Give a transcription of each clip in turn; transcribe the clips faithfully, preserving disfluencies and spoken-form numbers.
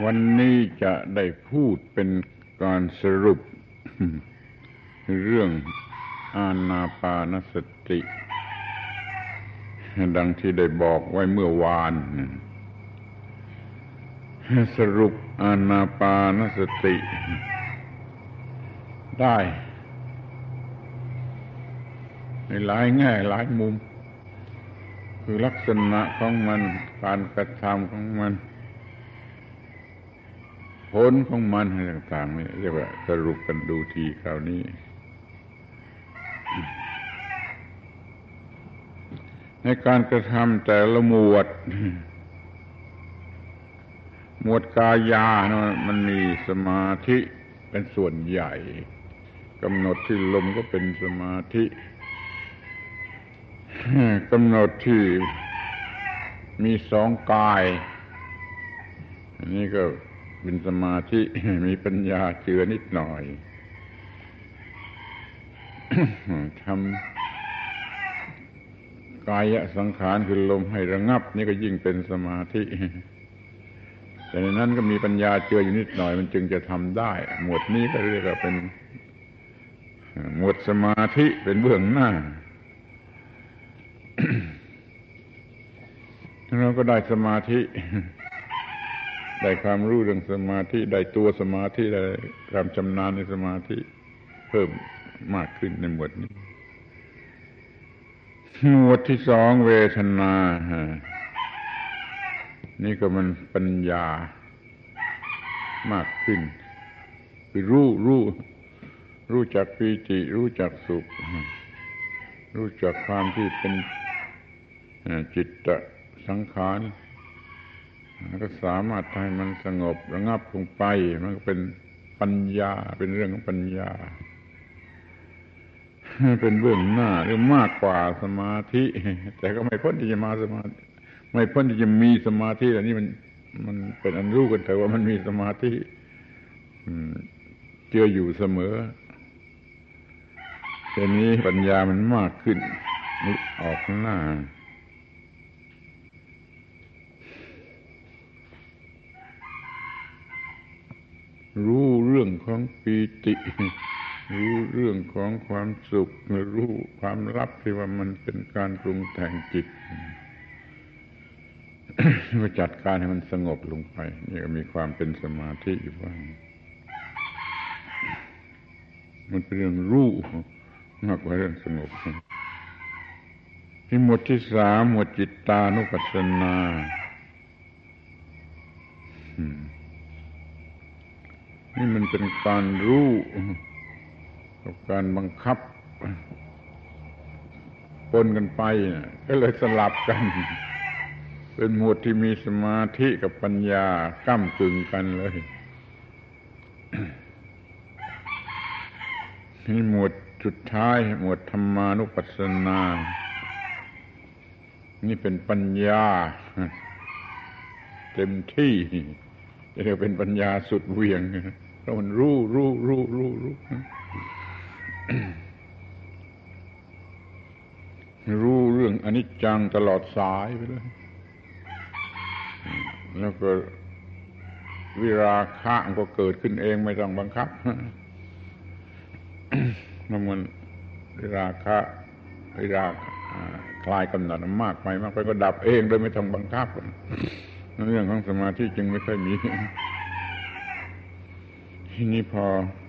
วันนี้จะได้พูดเป็นการสรุปเรื่องอานาปานสติดังที่ได้บอกไว้เมื่อวานสรุปอานาปานสติได้ในหลายแง่หลายมุมคือลักษณะของมันการกระทำของมันผลของมันอะไรต่างๆนี่เรียกว่าสรุปกันดูทีคราวนี้ในการกระทำแต่ละหมวดหมวดกายานะมันมีสมาธิเป็นส่วนใหญ่กำหนดที่ลมก็เป็นสมาธิกำหนดที่มีสองกายอันนี้ก็เป็นสมาธิมีปัญญาเจือนิดหน่อยทำกายสังขารคือลมให้ระงับนี่ก็ยิ่งเป็นสมาธิแต่ในนั้นก็มีปัญญาเจืออยู่นิดหน่อยมันจึงจะทำได้หมวดนี้ก็เรียกว่าเป็นหมวดสมาธิเป็นเบื้องหน้าเราก็ได้สมาธิได้ความรู้เรื่องสมาธิได้ตัวสมาธิได้ความชำนาญในสมาธิเพิ่มมากขึ้นในหมวดนี้หมวดที่สองเวทนานี่ก็มันปัญญามากขึ้นคือรู้รู้รู้จักปีติรู้จักสุขรู้จักความที่เป็นจิตตสังขารแล้วก็สามารถให้มันสงบระงับลงไปมันก็เป็นปัญญาเป็นเรื่องของปัญญาเป็นเบื้องหน้าหรือมากกว่าสมาธิแต่ก็ไม่พ้นที่จะมาสมาธิไม่พ้นที่จะมีสมาธิอันนี้มันมันเป็นอันรู้กันแต่ว่ามันมีสมาธิเจืออยู่เสมอทีนี้ปัญญามันมากขึ้นออกหน้ารู้เรื่องของปีติรู้เรื่องของความสุขรู้ความลับที่ว่ามันเป็นการปรุงแต่งจิตมาจัดการให้มันสงบลงไปนี่ก็มีความเป็นสมาธิอยู่บ้างมันเป็นเรื่องรู้มากกว่าเรื่องสงบที่หมวดที่สามหมวดจิตตานุปัสสนานี่มันเป็นการรู้กับการบังคับปนกันไปก็เลยสลับกันเป็นหมวดที่มีสมาธิกับปัญญาก้ำกึ่งกันเลยนี่หมวดสุดท้ายหมวดธรรมานุปัสสนานี่เป็นปัญญาเต็มที่จะเรียกเป็นปัญญาสุดเหวี่ยงเพราะมันรู้รู้รู้รู้รู้รู้เรื่องอนิจจังตลอดสายไปเลยแล้วก็วิราคะมันก็เกิดขึ้นเองไม่ต้องบังคับมันวิราคะวิราคลายกำหนัดมากไปมากไปก็ดับเองโดยไม่ต้องบังคับเรื่องของสมาธิจึงไม่ค่อยมีทีนี้พอ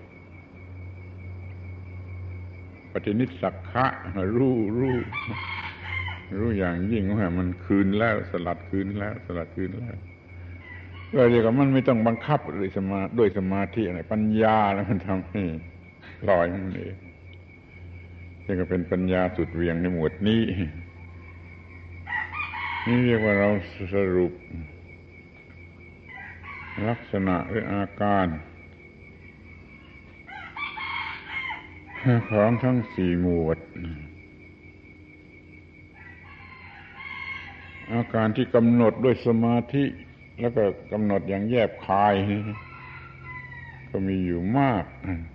ปฏินิสสักขะรู้รู้รู้อย่างยิ่งว่ามันคืนแล้วสลัดคืนแล้วสลัดคืนแล้วก็เรียกว่ามันไม่ต้องบังคับด้วยสมาด้วยสมาธิอะไรปัญญาแล้วมันทำให้ลอยมันเองนี่ก็เป็นปัญญาสุดเหวี่ยงในหมวดนี้นี่เรียกว่าเราสรุปลักษณะหรืออาการของทั้งสี่หมวดอาการที่กำหนดด้วยสมาธิแล้วก็กำหนดอย่างแยบคายก็มีอยู่มาก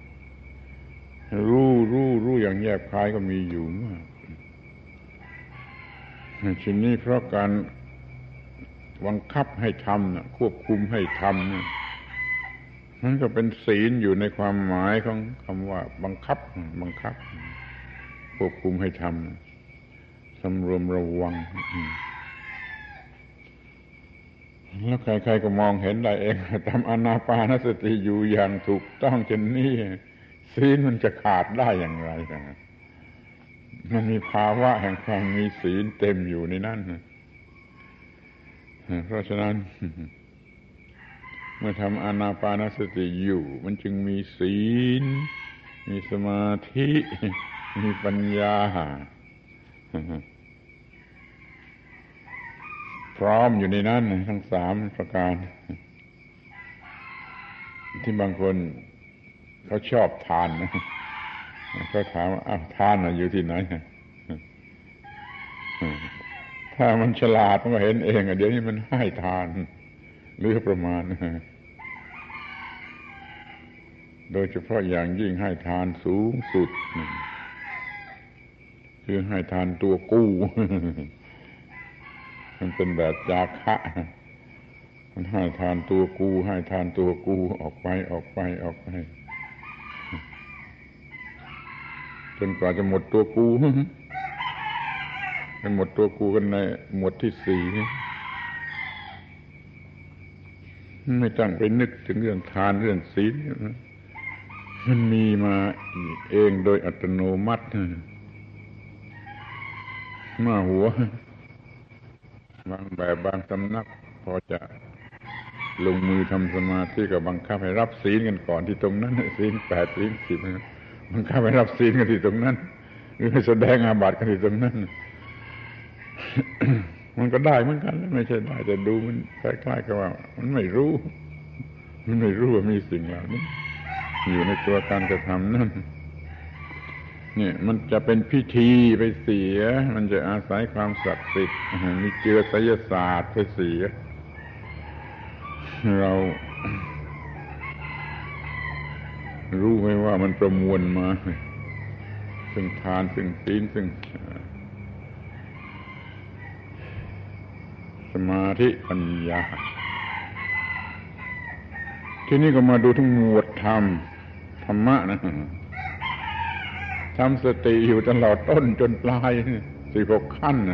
รู้รู้รู้อย่างแยบคายก็มีอยู่มากชิ้นนี้เพราะการบังคับให้ทำควบคุมให้ทำมันก็เป็นศีลอยู่ในความหมายของคำว่าบังคับบังคับควบคุมให้ทำสำรวมระวังแล้วใครๆก็มองเห็นได้เองทำอานาปานสติอยู่อย่างถูกต้องเช่นนี้ศีลมันจะขาดได้อย่างไรกันมันมีภาวะแห่งความมีศีลเต็มอยู่ในนั้นเพราะฉะนั้นเมื่อทำอานาปานสติอยู่มันจึงมีศีลมีสมาธิมีปัญญาพร้อมอยู่ในนั้นทั้งสามประการที่บางคนเขาชอบทานนะเขาถามว่าอ้าวทานอยู่ที่ไหนถ้ามันฉลาดมันก็เห็นเองเดี๋ยวนี้มันให้ทานเหลือประมาณโดยเฉพาะอย่างยิ่งให้ทานสูงสุดคือให้ทานตัวกู้มันเป็นแบบจาคะมันให้ทานตัวกูให้ทานตัวกูออกไปออกไปออกไปจนกว่าจะหมดตัวกูไปหมดตัวกูกันในหมวดที่สี่ไม่ต้องไปนึกถึงเรื่องทานเรื่องศีลมันมีมาเองโดยอัตโนมัติมาหัวบางแบบบางสำนักพอจะลงมือทำสมาธิก็บังคับให้รับศีลกันก่อนที่ตรงนั้นศีลแปดศีลสิบบังคับให้รับศีลกันที่ตรงนั้นหรือให้แสดงอาบัติกันที่ตรงนั้น มันก็ได้เหมือนกันไม่ใช่ได้แต่ดูมันคล้ายๆกับว่ามันไม่รู้มันไม่รู้ว่ามีสิ่งเหล่านี้อยู่ในตัวการกระทำนั่นเนี่ยมันจะเป็นพิธีไปเสียมันจะอาศัยความศักดิ์สิทธิ์มีเจือไสยศาสตร์ไปเสียเรารู้ไหมว่ามันประมวลมาซึ่งทานซึ่งศีลซึ่งสมาธิปัญญาทีนี้ก็มาดูทั้งหมวดธรรมธรรมะนะทำสติอยู่ตลอดต้นจนปลายสี่หกขั้น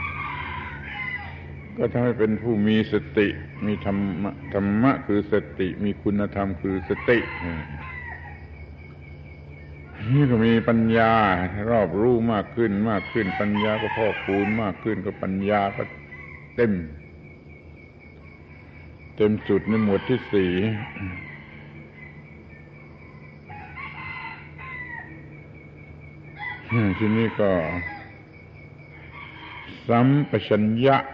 ก็ทำให้เป็นผู้มีสติมีธรรมะธรรมะคือสติมีคุณธรรมคือสตินี่ก็มีปัญญารอบรู้มากขึ้นมากขึ้นปัญญาก็พอกพูนมากขึ้นก็ปัญญาก็เต็มเต็มจุดในหมวดที่สี่ทีนี้ก็สัมปชัญญะ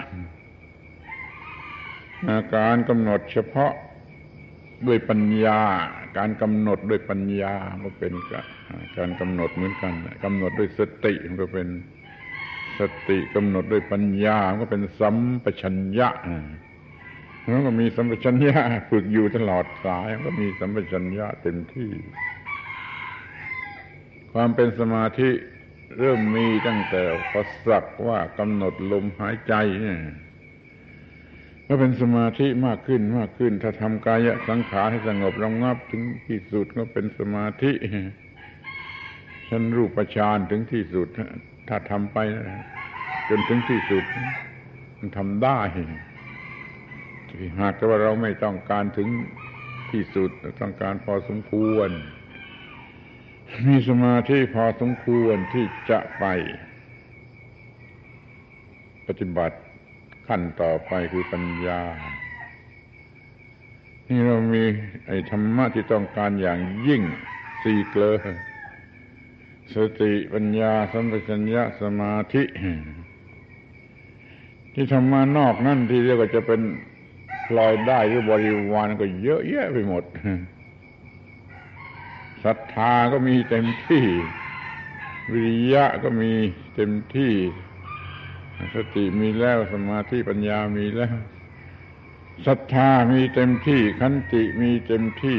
การกำหนดเฉพาะด้วยปัญญาการกำหนดด้วยปัญญาก็เป็นการกำหนดเหมือนกันกำหนดด้วยสติมันก็เป็นสติกำหนดด้วยปัญญามันก็เป็นสัมปชัญญะแล้วก็มีสัมปชัญญะฝึกอยู่ตลอดสายก็มีสัมปชัญญะเต็มที่ความเป็นสมาธิเริ่มมีตั้งแต่พอสักว่ากำหนดลมหายใจเนี่ยก็เป็นสมาธิมากขึ้นมากขึ้นถ้าทำกายสังขารให้สงบระงับถึงที่สุดก็เป็นสมาธิชั้นรูปฌานถึงที่สุดถ้าทำไปจนถึงที่สุดมันทำได้หากแต่ว่าเราไม่ต้องการถึงที่สุดต้องการพอสมควรมีสมาธิพอสมควรที่จะไปปฏิบัติขั้นต่อไปคือปัญญานี่เรามีไอ้ธรรมะที่ต้องการอย่างยิ่งสี่เกลอสติปัญญาสัมปชัญญะสมาธิที่ธรรมะนอกนั่นที่เรียกว่าจะเป็นพลอยได้หรือบริวารก็เยอะแยะไปหมดศรัทธาก็มีเต็มที่วิริยะก็มีเต็มที่สติมีแล้วสมาธิปัญญามีแล้วศรัทธามีเต็มที่ขันติมีเต็มที่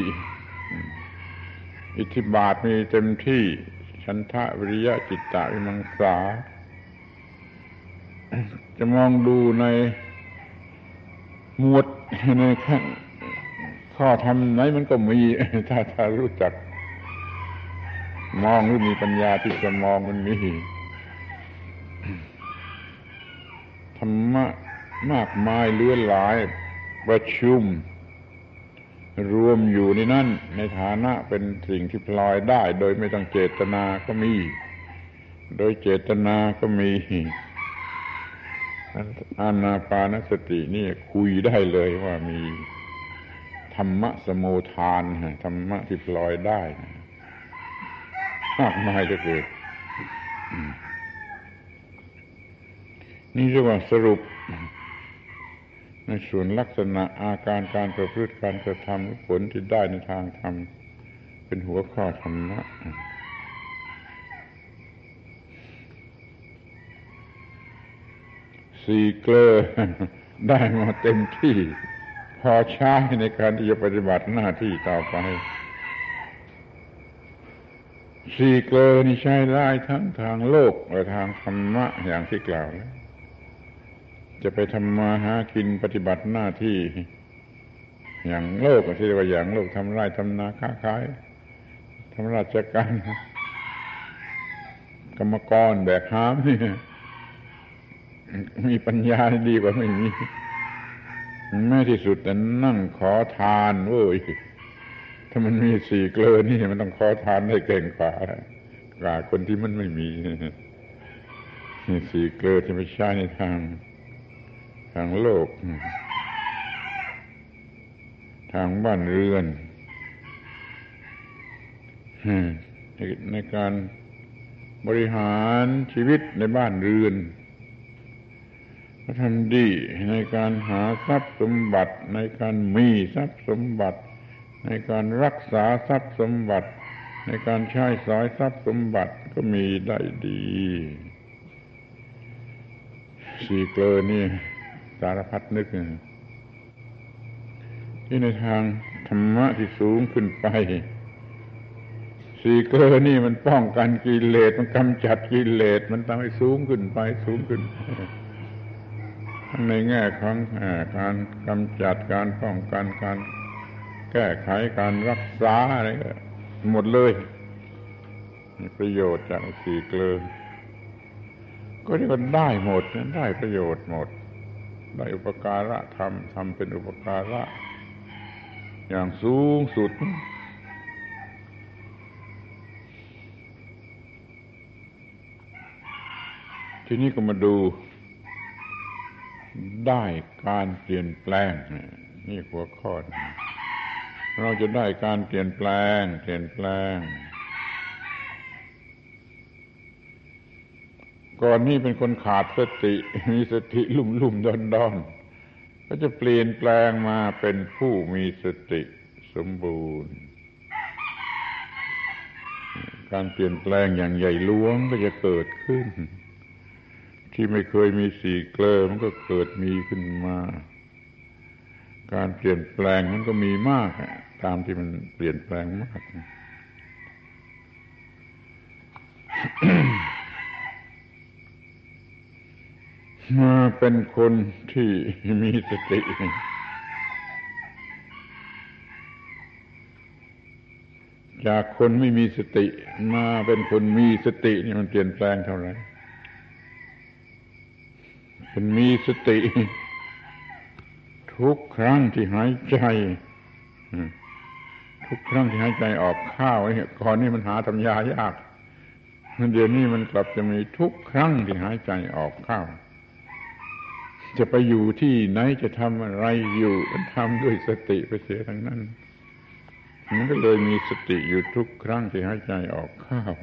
อิทธิบาทมีเต็มที่ฉันทะวิริยะจิตตะวิมังสาจะมองดูในหมวดในข้อธรรมไหนมันก็มีถ้าถ้ารู้จักมองหรือมีปัญญาที่จะมองมันมีธรรมะมากมายเลื่อนหลายประชุมรวมอยู่ในนั้นในฐานะเป็นสิ่งที่พลอยได้โดยไม่ต้องเจตนาก็มีโดยเจตนาก็มีอานาปานสตินี่คุยได้เลยว่ามีธรรมะสมุทานธรรมะที่พลอยได้มากมายเหลือเกินนี่เรียกว่าสรุปในส่วนลักษณะอาการการประพฤติการกระทำผลที่ได้ในทางธรรมเป็นหัวข้อธรรมะสี่เกลอได้มาเต็มที่พอใช้ในการที่จะปฏิบัติหน้าที่ต่อไปสี่เกลอนี่ใช้ได้ทั้งทางโลกและทางธรรมะอย่างที่กล่าวแล้วจะไปทำมาหากินปฏิบัติหน้าที่อย่างโลกที่เรียกว่าอย่างโลกทำไร่ทำนาค้าขายทำราชการกรรมกรแบกหามนี่มีปัญญาดีกว่าไม่มีแม้ที่สุดแต่นั่งขอทานเว้ยถ้ามันมีสี่เกลอนี่มันต้องขอทานได้เก่งกว่ากว่าคนที่มันไม่มีนี่สี่เกลอที่ไม่ใช่ในทางทางโลกทางบ้านเรือนในการบริหารชีวิตในบ้านเรือนทำดีในการหาทรัพย์สมบัติในการมีทรัพย์สมบัติในการรักษาทรัพย์สมบัติในการใช้สอยทรัพย์สมบัติก็มีได้ดีสี่เกลอนี่สารพัดนึกที่ในทางธรรมะที่สูงขึ้นไปสี่เกลอนี่มันป้องกันกิเลสมันกำจัดกิเลสมันทำให้สูงขึ้นไปสูงขึ้นทั้งในแง่ของการกำจัดการป้องกันการแก้ไขการรักษาอะไรหมดเลยมีประโยชน์จากสี่เกลอก็เรียกว่าได้หมดได้ประโยชน์หมดได้อุปการะธรรมทำเป็นอุปการะอย่างสูงสุดทีนี้ก็มาดูได้การเปลี่ยนแปลงนี่หัวข้อเราจะได้การเปลี่ยนแปลงเปลี่ยนแปลงก่อนนี้เป็นคนขาดสติมีสติลุ่มๆดอนๆก็จะเปลี่ยนแปลงมาเป็นผู้มีสติสมบูรณ์การเปลี่ยนแปลงอย่างใหญ่หลวงก็จะเกิดขึ้นที่ไม่เคยมีสี่เกลอมันก็เกิดมีขึ้นมาการเปลี่ยนแปลงมันก็มีมากตามที่มันเปลี่ยนแปลงมาก มาเป็นคนที่มีสติจากคนไม่มีสติมาเป็นคนมีสตินี่มันเปลี่ยนแปลงเท่าไหร่เป็นมีสติทุกครั้งที่หายใจทุกครั้งที่หายใจออกเข้าเนี่ยก่อนนี้มันหาทำยายากเดี๋ยวนี้มันกลับจะมีทุกครั้งที่หายใจออกเข้าจะไปอยู่ที่ไหนจะทำอะไรอยู่มันทำด้วยสติไปเสียทั้งนั้นมันก็เลยมีสติอยู่ทุกครั้งที่หายใจออกเข้า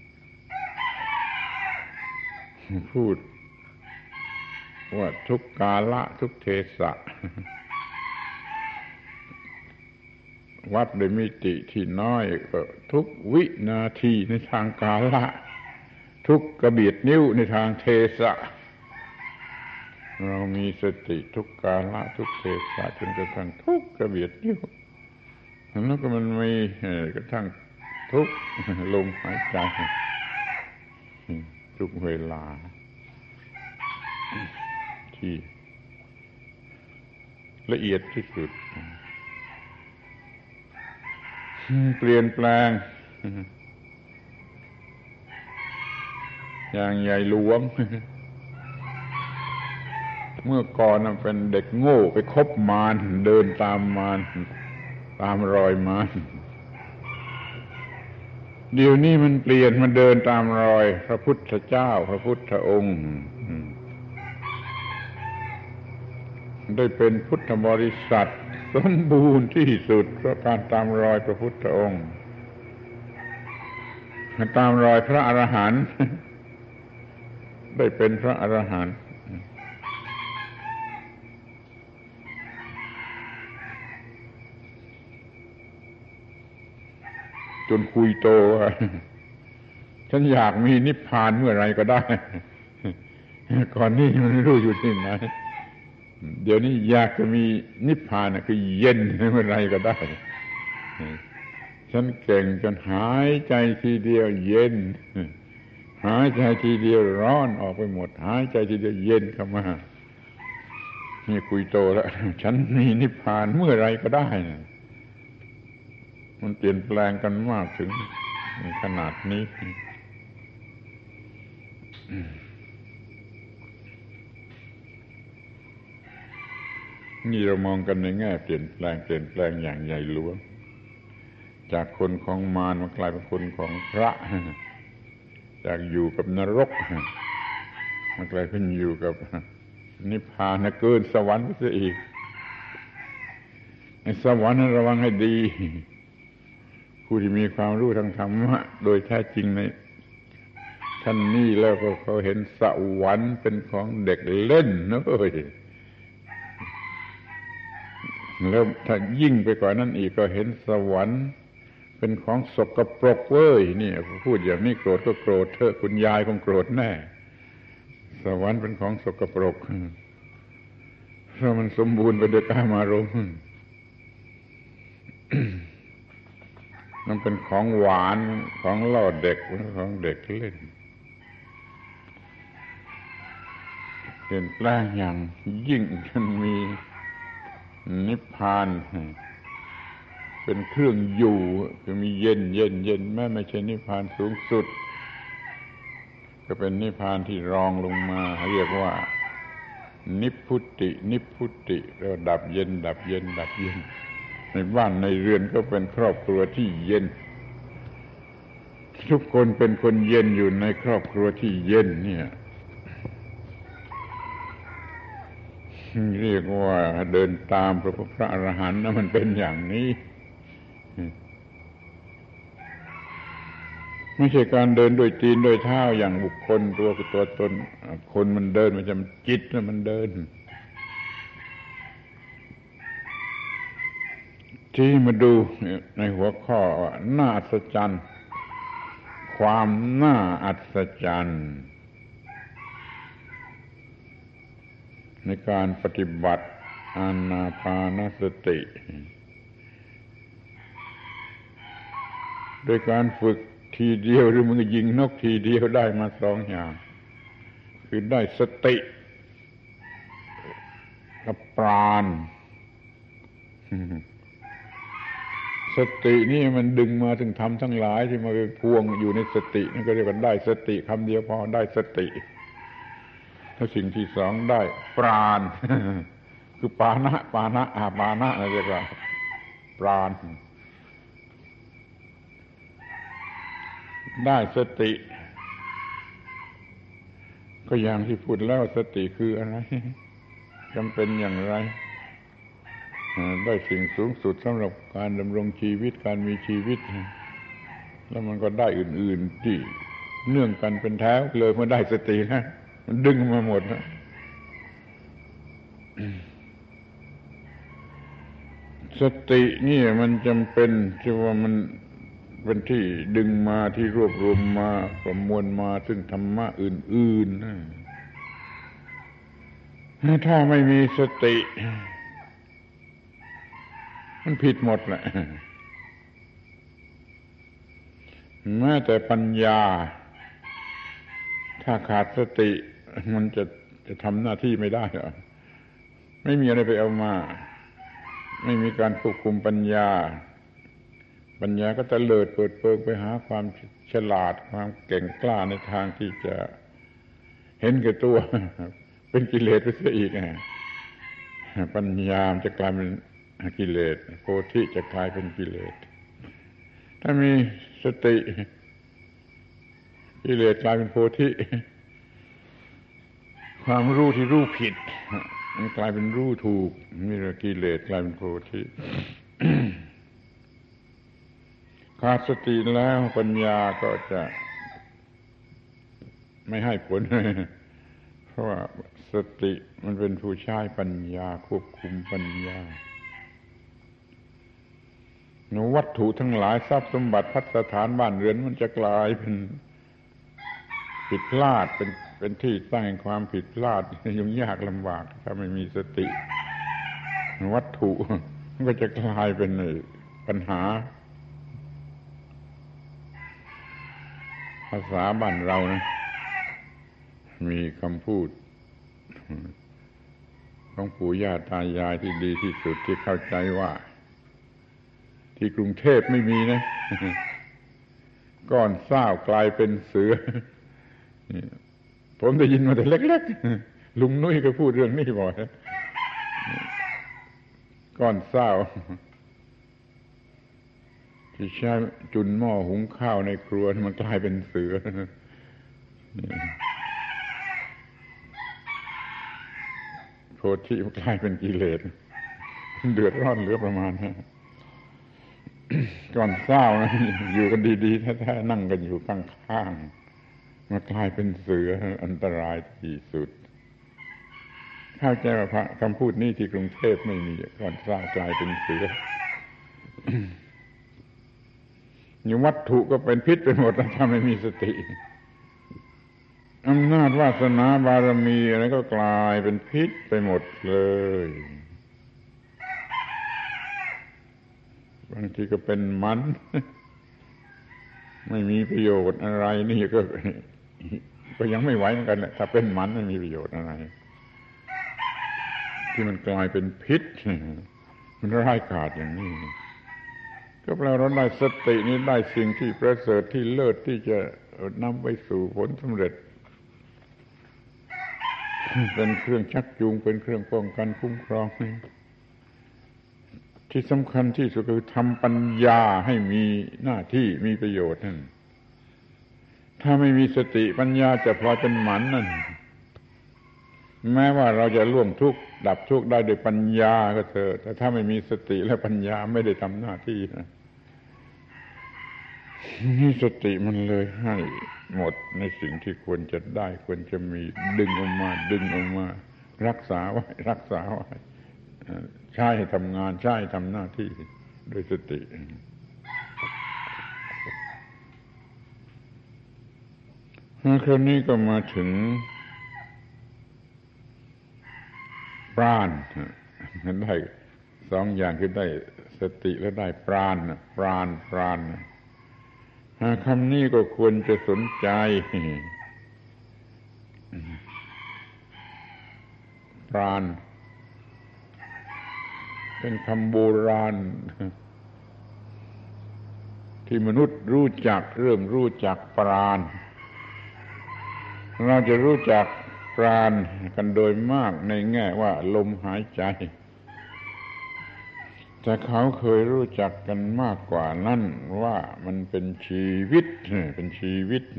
พูดว่าทุกกาละทุกเทศะวัดโดยมิติที่น้อยก็ทุกวินาทีในทางกาละทุกกระเบียดนิ้วในทางเทศะเรามีสติทุกกาละทุกเทศะจนกระทั่งทุกกระเบียดนิ้วแล้วก็มันมีกระทั่งทุกลมหายใจทุกเวลาที่ละเอียดที่สุดเปลี่ยนแปลงอย่างใหญ่หลวงเมื่อก่อนเป็นเด็กโง่ไปคบมารเดินตามมารตามรอยมารเดี๋ยวนี้มันเปลี่ยนมาเดินตามรอยพระพุทธเจ้าพระพุทธองค์ได้เป็นพุทธบริษัทสมบูรณ์ที่สุดเพราะการตามรอยพระพุทธองค์ตามรอยพระอรหันต์ได้เป็นพระอรหันต์จนคุยโตว่าฉันอยากมีนิพพานเมื่อไรก็ได้ก่อนนี้มันไม่รู้อยู่ที่ไหนเดี๋ยวนี้อยากจะมีนิพพานคือเย็นเมื่อไรก็ได้ฉันเก่งจนหายใจทีเดียวเย็นหายใจทีเดียวร้อนออกไปหมดหายใจทีเดียวเย็นเข้ามานี่คุยโตแล้วฉันมีนิพพานเมื่อไรก็ได้มันเปลี่ยนแปลงกันมากถึงขนาดนี้นี่เรามองกันในแง่เปลี่ยนแปลงเปลี่ยนแปลงอย่างใหญ่หลวงจากคนของมารมากลายเป็นคนของพระจากอยู่กับนรกมากลายเป็นอยู่กับนิพพานเกินสวรรค์ไปซะอีกในสวรรค์นั้นระวังให้ดีผู้ที่มีความรู้ทางธรรมะโดยแท้จริงในท่านนี้แล้วก็เขาเห็นสวรรค์เป็นของเด็กเล่นนะเอ้ยแล้วถ้ายิ่งไปกว่านั้นอีกก็เห็นสวรรค์เป็นของสกปรกเว้ยนี่พูดอย่างนี้โกรธก็โกรธเถอะคุณยายคงโกรธแน่สวรรค์เป็นของสกปรกเพราะมันสมบูรณ์ไปด้วยกามารมณ์มันเป็นของหวานของล่อเด็กของเด็กเล่นเปลี่ยนแปลงอย่างยิ่งจนมีนิพพานเป็นเครื่องอยู่คือมีเย็นเย็นเย็นแม้ไม่ใช่นิพพานสูงสุดก็เป็นนิพพานที่รองลงมาเรียกว่านิพพุตินิพพุติแล้วดับเย็นดับเย็นดับเย็นในบ้านในเรือนก็เป็นครอบครัวที่เย็นทุกคนเป็นคนเย็นอยู่ในครอบครัวที่เย็นเนี่ยเรียกว่าเดินตามพระพุทธอรหันต์นะมันเป็นอย่างนี้ไม่ใช่การเดินด้วยตีนด้วยเท้าอย่างบุคคลตัวตัวตนคนมันเดินมันจะจิตนะมันเดินที่มาดูในหัวข้อว่าน่าอัศจรรย์ความน่าอัศจรรย์ในการปฏิบัติอานาปานสติโดยการฝึกทีเดียวหรือมึงยิงนกทีเดียวได้มาสองอย่างคือได้สติกับปราณสตินี่มันดึงมาถึงธรรมทั้งหลายที่มาไปพวงอยู่ในสตินั่นก็เรียกว่าได้สติคำเดียวพอได้สติถ้าสิ่งที่สองได้ปราณคือปานะปานะอาปานะอะไรเรียกว่าปราณได้สติก็อย่างที่พูดแล้วสติคืออะไรจำเป็นอย่างไรได้สิ่งสูงสุดสำหรับการดำรงชีวิตการมีชีวิตแล้วมันก็ได้อื่นๆที่เนื่องกันเป็นแถวเลยเมื่อได้สตินะมันดึงมาหมดนะสตินี่มันจำเป็นที่ว่ามันเป็นที่ดึงมาที่รวบรวมมาประมวลมาซึ่งธรรมะอื่นๆนะถ้าไม่มีสติมันผิดหมดแหละแม้แต่ปัญญาถ้าขาดสติมันจะจะทำหน้าที่ไม่ได้หรอไม่มีอะไรไปเอามาไม่มีการควบคุมปัญญาปัญญาก็ตะเลิดเปิดเปิงไปหาความฉลาดความเก่งกล้าในทางที่จะเห็นแก่ตัวเป็นกิเลสไปเสียอีกปัญญาจะกลายเป็นกิเลสโพธิจะกลายเป็นกิเลสถ้ามีสติกิเลสกลายเป็นโพธิความรู้ที่รู้ผิดมันกลายเป็นรู้ถูกนี่แหละกิเลสกลายเป็นโพธิขาดสติแล้วปัญญาก็จะไม่ให้ผลเพราะว่าสติมันเป็นผู้ใช้ปัญญาควบคุมปัญญาวัตถุทั้งหลายทรัพย์สมบัติภัสถานบ้านเรือนมันจะกลายเป็นผิดพลาดเป็นเป็นที่ตั้งแห่งความผิดพลาดยุ่งยากลำบากถ้าไม่มีสติวัตถุมันก็จะกลายเป็นปัญหาภาษาบ้านเรานะมีคำพูดของปู่ย่าตายายที่ดีที่สุดที่เข้าใจว่าที่กรุงเทพไม่มีนะก้อนเศร้ากลายเป็นเสือผมได้ยินมาแต่เล็กๆลุงนุ้ยก็พูดเรื่องนี้บ่อยก้อนเศร้าที่ใช้จุนหม้อหุงข้าวในครัวมันกลายเป็นเสือโพธิมันกลายเป็นกิเลสเดือดร้อนเหลือประมาณนั้นก่อนเศร้านะอยู่กันดีๆแท้ๆนั่งกันอยู่ข้างๆมากลายเป็นเสืออันตรายที่สุดเข้าใจว่าคำพูดนี้ที่กรุงเทพไม่มีก่อนเศร้ากลายเป็นเสืออยู่วัตถุก็เป็นพิษไปหมดถ้าไม่มีสติอำนาจวาสนาบารมีอะไรก็กลายเป็นพิษไปหมดเลยบางทีก็เป็นมันไม่มีประโยชน์อะไรนี่ก็ก็ยังไม่ไหวเหมือนกันแหละถ้าเป็นมันไม่มีประโยชน์อะไรที่มันกลายเป็นพิษมันร้ายกาจอย่างนี้ก็แปลว่าเราได้สตินี้ได้สิ่งที่ประเสริฐที่เลิศที่จะนำไปสู่ผลสำเร็จเป็นเครื่องชักจูงเป็นเครื่องป้องกันคุ้มครองที่สำคัญที่สุดคือทำปัญญาให้มีหน้าที่มีประโยชน์นั่นถ้าไม่มีสติปัญญาจะพลอยเป็นหมันนั่นแม้ว่าเราจะล่วงทุกข์ดับทุกข์ได้โดยปัญญาก็เถอะแต่ถ้าไม่มีสติและปัญญาไม่ได้ทำหน้าที่นะนี่สติมันเลยให้หมดในสิ่งที่ควรจะได้ควรจะมีดึงออกมาดึงออกมารักษาไว้รักษาไว้ใช้ให้ทำงานใช้ให้ทำหน้าที่โดยสติคราวนี้ก็มาถึงปราณมันได้สองอย่างคือได้สติและได้ปราณปราณปราณคำนี้ก็ควรจะสนใจปราณเป็นคำโบราณที่มนุษย์รู้จักเริ่มรู้จักปราณเราจะรู้จักปราณกันโดยมากในแง่ว่าลมหายใจแต่เขาเคยรู้จักกันมากกว่านั้นว่ามันเป็นชีวิตเป็นชีวิต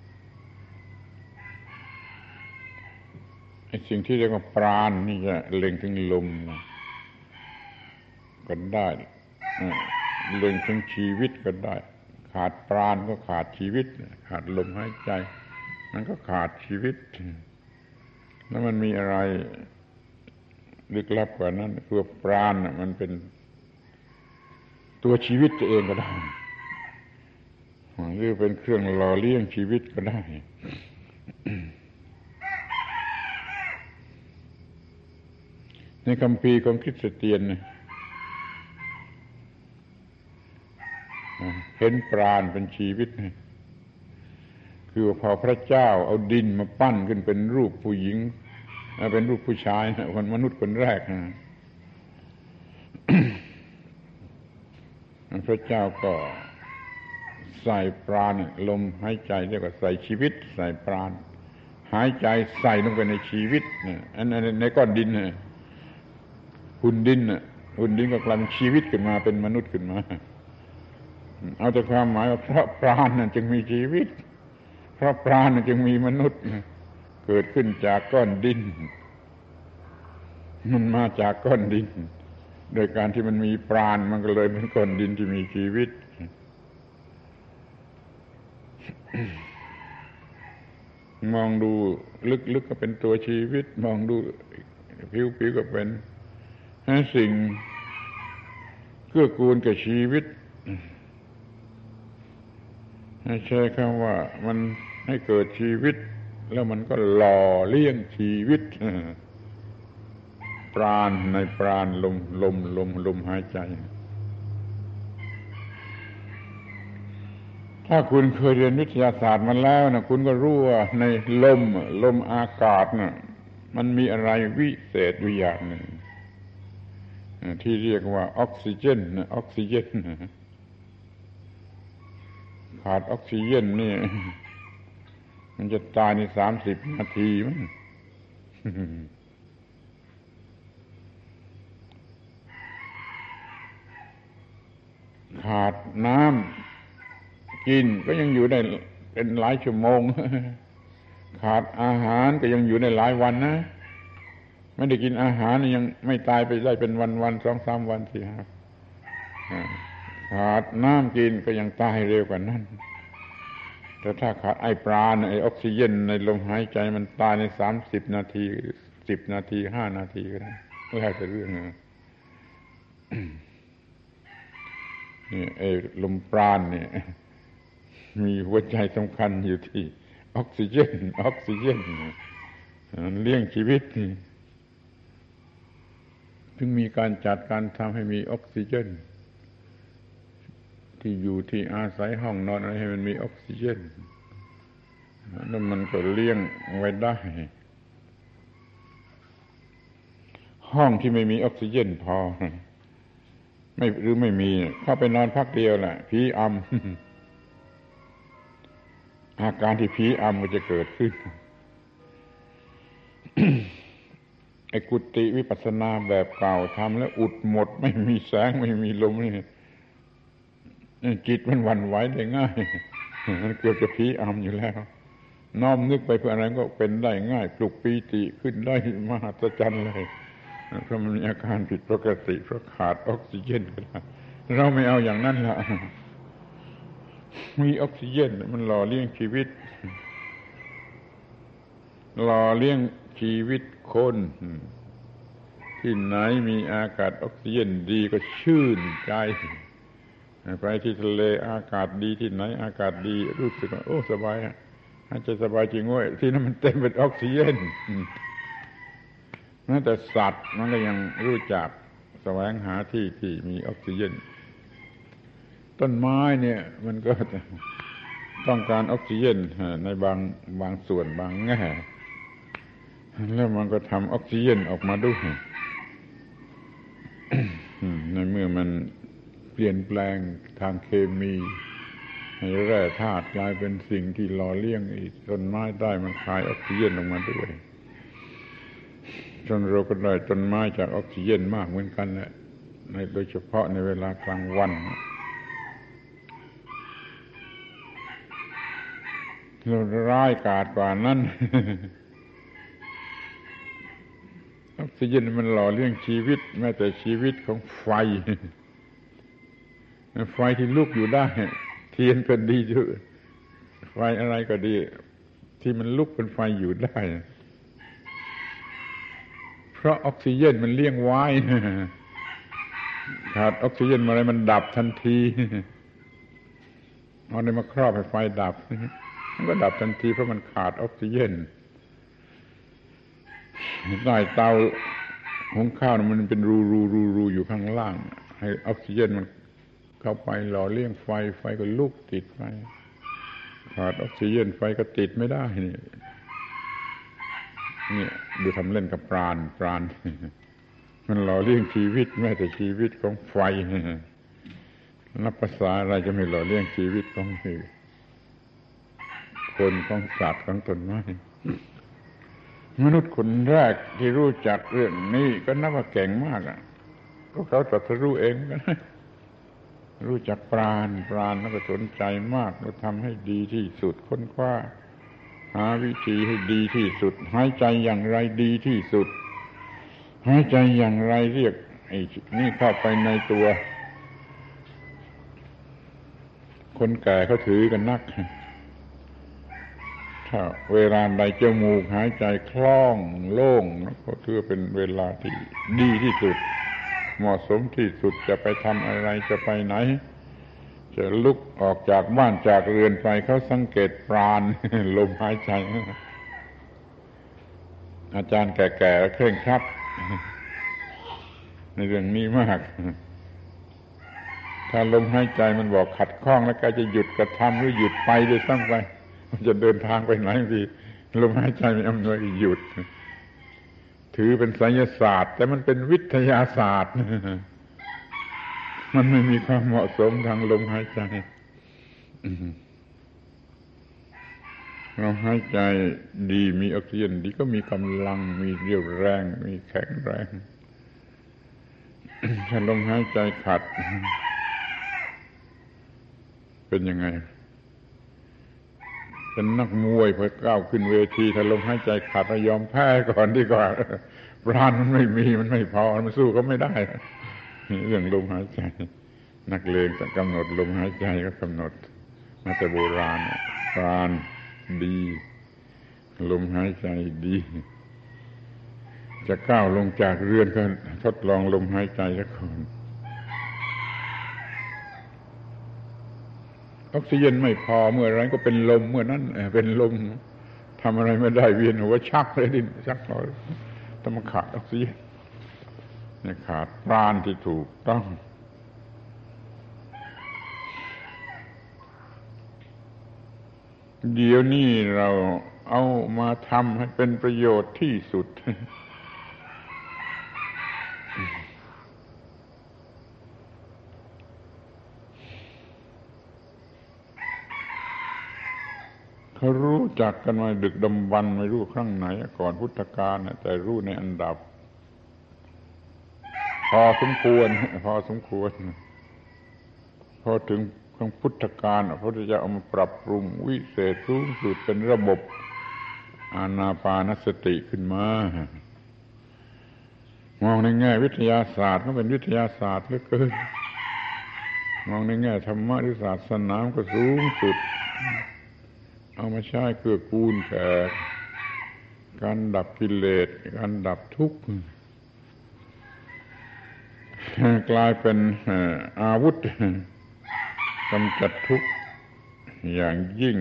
ไอ้สิ่งที่เรียกว่าปราณนี่จะเล็งถึงลมก็ได้เล็งถึงชีวิตก็ได้ขาดปราณก็ขาดชีวิตขาดลมหายใจมันก็ขาดชีวิตแล้วมันมีอะไรลึกลับกว่านั้นคือปราณมันเป็นตัวชีวิตตัวเองก็ได้หรือเป็นเครื่องหล่อเลี้ยงชีวิตก็ได้ในคัมภีร์ของคริสเตียนเห็นปราณเป็นชีวิตคือพอพระเจ้าเอาดินมาปั้นขึ้นเป็นรูปผู้หญิงเป็นรูปผู้ชายคนมนุษย์คนแรกนะพระเจ้าก็ใส่ปราณลมหายใจเรียกว่าใส่ชีวิตใส่ปราณหายใจใส่ลงไปในชีวิตนะอันนั้นในก้อนดินนะหุ่นดินนะหุ่นดินก็กลายเป็นชีวิตขึ้นมาเป็นมนุษย์ขึ้นมาเอาแต่ความหมายว่าเพราะปราณนั้นจึงมีชีวิตเพราะปราณนั้นจึงมีมนุษย์เกิดขึ้นจากก้อนดินมันมาจากก้อนดินโดยการที่มันมีปราณมันก็เลยเป็นก้อนดินที่มีชีวิตมองดูลึกๆก็เป็นตัวชีวิตมองดูผิวๆก็เป็นสิ่งเกื้อกูลกับชีวิตให้ใช้คำว่ามันให้เกิดชีวิตแล้วมันก็หล่อเลี้ยงชีวิตปราณในปราณลมลมลมลมหายใจถ้าคุณเคยเรียนวิทยาศาสตร์มาแล้วนะคุณก็รู้ว่าในลมลมอากาศน่ะมันมีอะไรวิเศษอยู่อย่างหนึ่งที่เรียกว่าออกซิเจนนะออกซิเจนขาดออกซิเจนนี่มันจะตายในสามสิบนาทีมั้งขาดน้ำกินก็ยังอยู่ได้เป็นหลายชั่วโมงขาดอาหารก็ยังอยู่ได้หลายวันนะไม่ได้กินอาหารยังไม่ตายไปได้เป็นวันๆสองสามวันสี่ห้าขาดน้ำกินก็ยังตายเร็วกว่านั้นแต่ถ้าขาดไอปราณไอออกซิเจนในลมหายใจมันตายในสามสิบนาทีสิบนาทีห้านาทีก็ได้แล้วแต่เรื่องนี่ไอ้ลมปราณเนี่ยมีหัวใจสำคัญอยู่ที่ออกซิเจนออกซิเจนมันเลี้ยงชีวิตถึงมีการจัดการทำให้มีออกซิเจนที่อยู่ที่อาศัยห้องนอนอะไรให้มันมีออกซิเจนแล้วมันก็เลี้ยงไว้ได้ห้องที่ไม่มีออกซิเจนพอไม่หรือไม่มีเข้าไปนอนพักเดียวแหละผีอำอาการที่ผีอำก็จะเกิดขึ้น ไอ้กุฏิวิปัสสนาแบบเก่าทำแล้วอุดหมดไม่มีแสงไม่มีลมนี่จิตมันหวั่นไหวได้ง่ายมันเกือบจะผีอำอยู่แล้วน้อมนึกไปเพื่ออะไรก็เป็นได้ง่ายปลุกปีติขึ้นได้มหัศจรรย์เลยเพราะมันมีอาการผิดปกติเพราะขาดออกซิเจนกันเราไม่เอาอย่างนั้นละมีออกซิเจนมันหล่อเลี้ยงชีวิตหล่อเลี้ยงชีวิตคนที่ไหนมีอากาศออกซิเจนดีก็ชื่นใจไปที่ทะเลอากาศดีที่ไหนอากาศดีรู้สึกว่าโอ้สบายอาจจะสบายจริงเว้ยที่นั้นมันเต็มไปด้วยออกซิเจนแม้แต่สัตว์มันก็ยังรู้จักแสวงหาที่ที่มีออกซิเจนต้นไม้เนี่ยมันก็ต้องการออกซิเจนในบางบางส่วนบางแง่แล้วมันก็ทำออกซิเจนออกมาด้วยในเมื่อมันเปลี่ยนแปลงทางเคมีให้แร่ธาตุกลายเป็นสิ่งที่หล่อเลี้ยงอีกต้นไม้ได้มันคายออกซิเจนออกมาด้วยจนเราก็ได้ต้นไม้จากออกซิเจนมากเหมือนกันแหละในโดยเฉพาะในเวลากลางวันเราร้ายกาจกว่านั้นออกซิเจนมันหล่อเลี้ยงชีวิตแม้แต่ชีวิตของไฟไฟที่ลุกอยู่ได้เทียนก็ดีด้วยไฟอะไรก็ดีที่มันลุกเป็นไฟอยู่ได้เพราะออกซิเจนมันเลี้ยงไว้ขาดออกซิเจนอะไรมันดับทันทีเอาอะไรมาครอบให้ไฟดับมันก็ดับทันทีเพราะมันขาดออกซิเจนใต้เตาหุงข้าวมันเป็นรูรูรูรูอยู่ข้างล่างให้ออกซิเจนมันเข้าไปหล่อเลี้ยงไฟไฟก็ลุกติดไฟขาดออกซิเจนไฟก็ติดไม่ได้นี่นี่ดูทำเล่นกับปราณปราณมันหล่อเลี้ยงชีวิตแม้แต่ชีวิตของไฟนับภาษาอะไรจะไม่หล่อเลี้ยงชีวิตของคนของสัตว์ของต้นไม้มนุษย์คนแรกที่รู้จักเรื่องนี้ก็นับว่าเก่งมากอ่ะก็เขาตรัสรู้เองกันรู้จักปราณปราณแล้วก็สนใจมากแล้วทำให้ดีที่สุดค้นคว้าหาวิธีให้ดีที่สุดหายใจอย่างไรดีที่สุดหายใจอย่างไรเรียกไอ้นี่เข้าไปในตัวคนแก่เขาถือกันนักถ้าเวลาใดจมูกหายใจคล่องโล่งก็ถือเป็นเวลาที่ดีที่สุดเหมาะสมที่สุดจะไปทำอะไรจะไปไหนจะลุกออกจากบ้านจากเรือนไปเขาสังเกตปราณลมหายใจอาจารย์แก่ๆเคร่งครัดในเรื่องนี้มากถ้าลมหายใจมันบอกขัดข้องแล้วก็จะหยุดกระทำหรือหยุดไปด้วยซ้ำไปมันจะเดินทางไปไหนดีลมหายใจไม่อำนวยหยุดถือเป็นไสยศาสตร์แต่มันเป็นวิทยาศาสตร์มันไม่มีความเหมาะสมทางลมหายใจเราหายใจดีมีออกซิเจนดีก็มีกำลังมีเรี่ยวแรงมีแข็งแรงถ้าลมหายใจขัดเป็นยังไงเป็นนักมวยพอก้าวขึ้นเวทีถ้าลมหายใจขาดยอมแพ้ก่อนดีกว่าปราณมันไม่มีมันไม่พอมันสู้ก็ไม่ได้เรื่องลมหายใจนักเลงจะกำหนดลมหายใจก็กำหนดมาแต่โบราณปราณดีลมหายใจดีจะก้าวลงจากเรือนก็ทดลองลมหายใจซะก่อนออกซิเจนไม่พอเมื่อไรก็เป็นลมเมื่อนั้นเป็นลมทำอะไรไม่ได้เวียนหัวชักเลยดิชักคอต้องมาขาดออกซิเจนเนี่ยขาดปราณที่ถูกต้องเดี๋ยวนี้เราเอามาทำให้เป็นประโยชน์ที่สุดเขารู้จักกันมาดึกดำบรรพ์ไม่รู้ครั้งไหนก่อนพุทธกาลแต่รู้ในอันดับพอสมควรพอสมควรพอถึงครั้งพุทธกาลพระพุทธเจ้าเอามาปรับปรุงวิเศษสูงสุดเป็นระบบอานาปานสติขึ้นมามองในแง่วิทยาศาสตร์ก็เป็นวิทยาศาสตร์เหลือเกินมองในแง่ธรรมะหรือศาสนาก็สูงสุดเอามาใช้เพื่อกูลแก่การดับกิเลสการดับทุกข์กลายเป็นอาวุธกำจัดทุกข์อย่างยิ่ง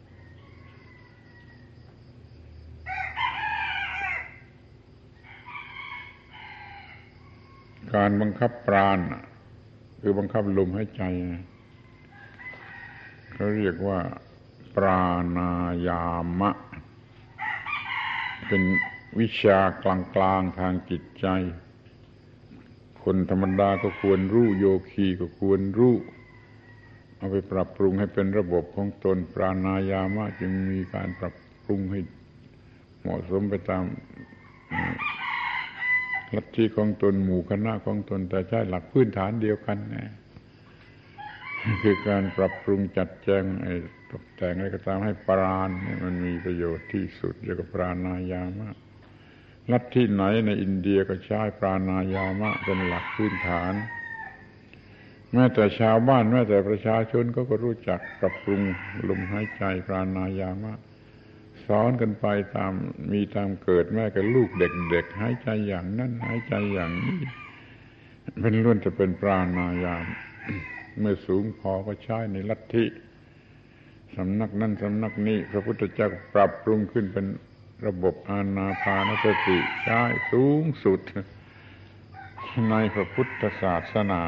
การบังคับปราณคือบังคับลมหายใจเขาเรียกว่าปราณายามะเป็นวิชากลางๆทางจิตใจคนธรรมดาก็ควรรู้โยคีก็ควรรู้เอาไปปรับปรุงให้เป็นระบบของตนปราณายามะจึงมีการปรับปรุงให้เหมาะสมไปตามลัทธิของตนหมู่คณะของตนแต่ใช้หลักพื้นฐานเดียวกันนะคือการปรับปรุงจัดแจงไอ้ตกแต่งอะไรก็ตามให้ปราณมันมีประโยชน์ที่สุดเรียกว่าปราณายามะลัทธิไหนในอินเดียก็ใช้ปราณายามะเป็นหลักพื้นฐานแม้แต่ชาวบ้านแม้แต่ประชาชนก็ก็รู้จักปรับปรุงลมหายใจปราณายามะสอนกันไปตามมีตามเกิดแม้กับลูกเด็กๆหายใจอย่างนั้นหายใจอย่างนี้เป็นล้วนจะเป็นปราณายามเมื่อสูงพอก็ใช้ในลัทธิสำนักนั้นสำนักนี้พระพุทธเจ้าปรับปรุงขึ้นเป็นระบบอานาปานสติใช้สูงสุดในพระพุทธศาสนา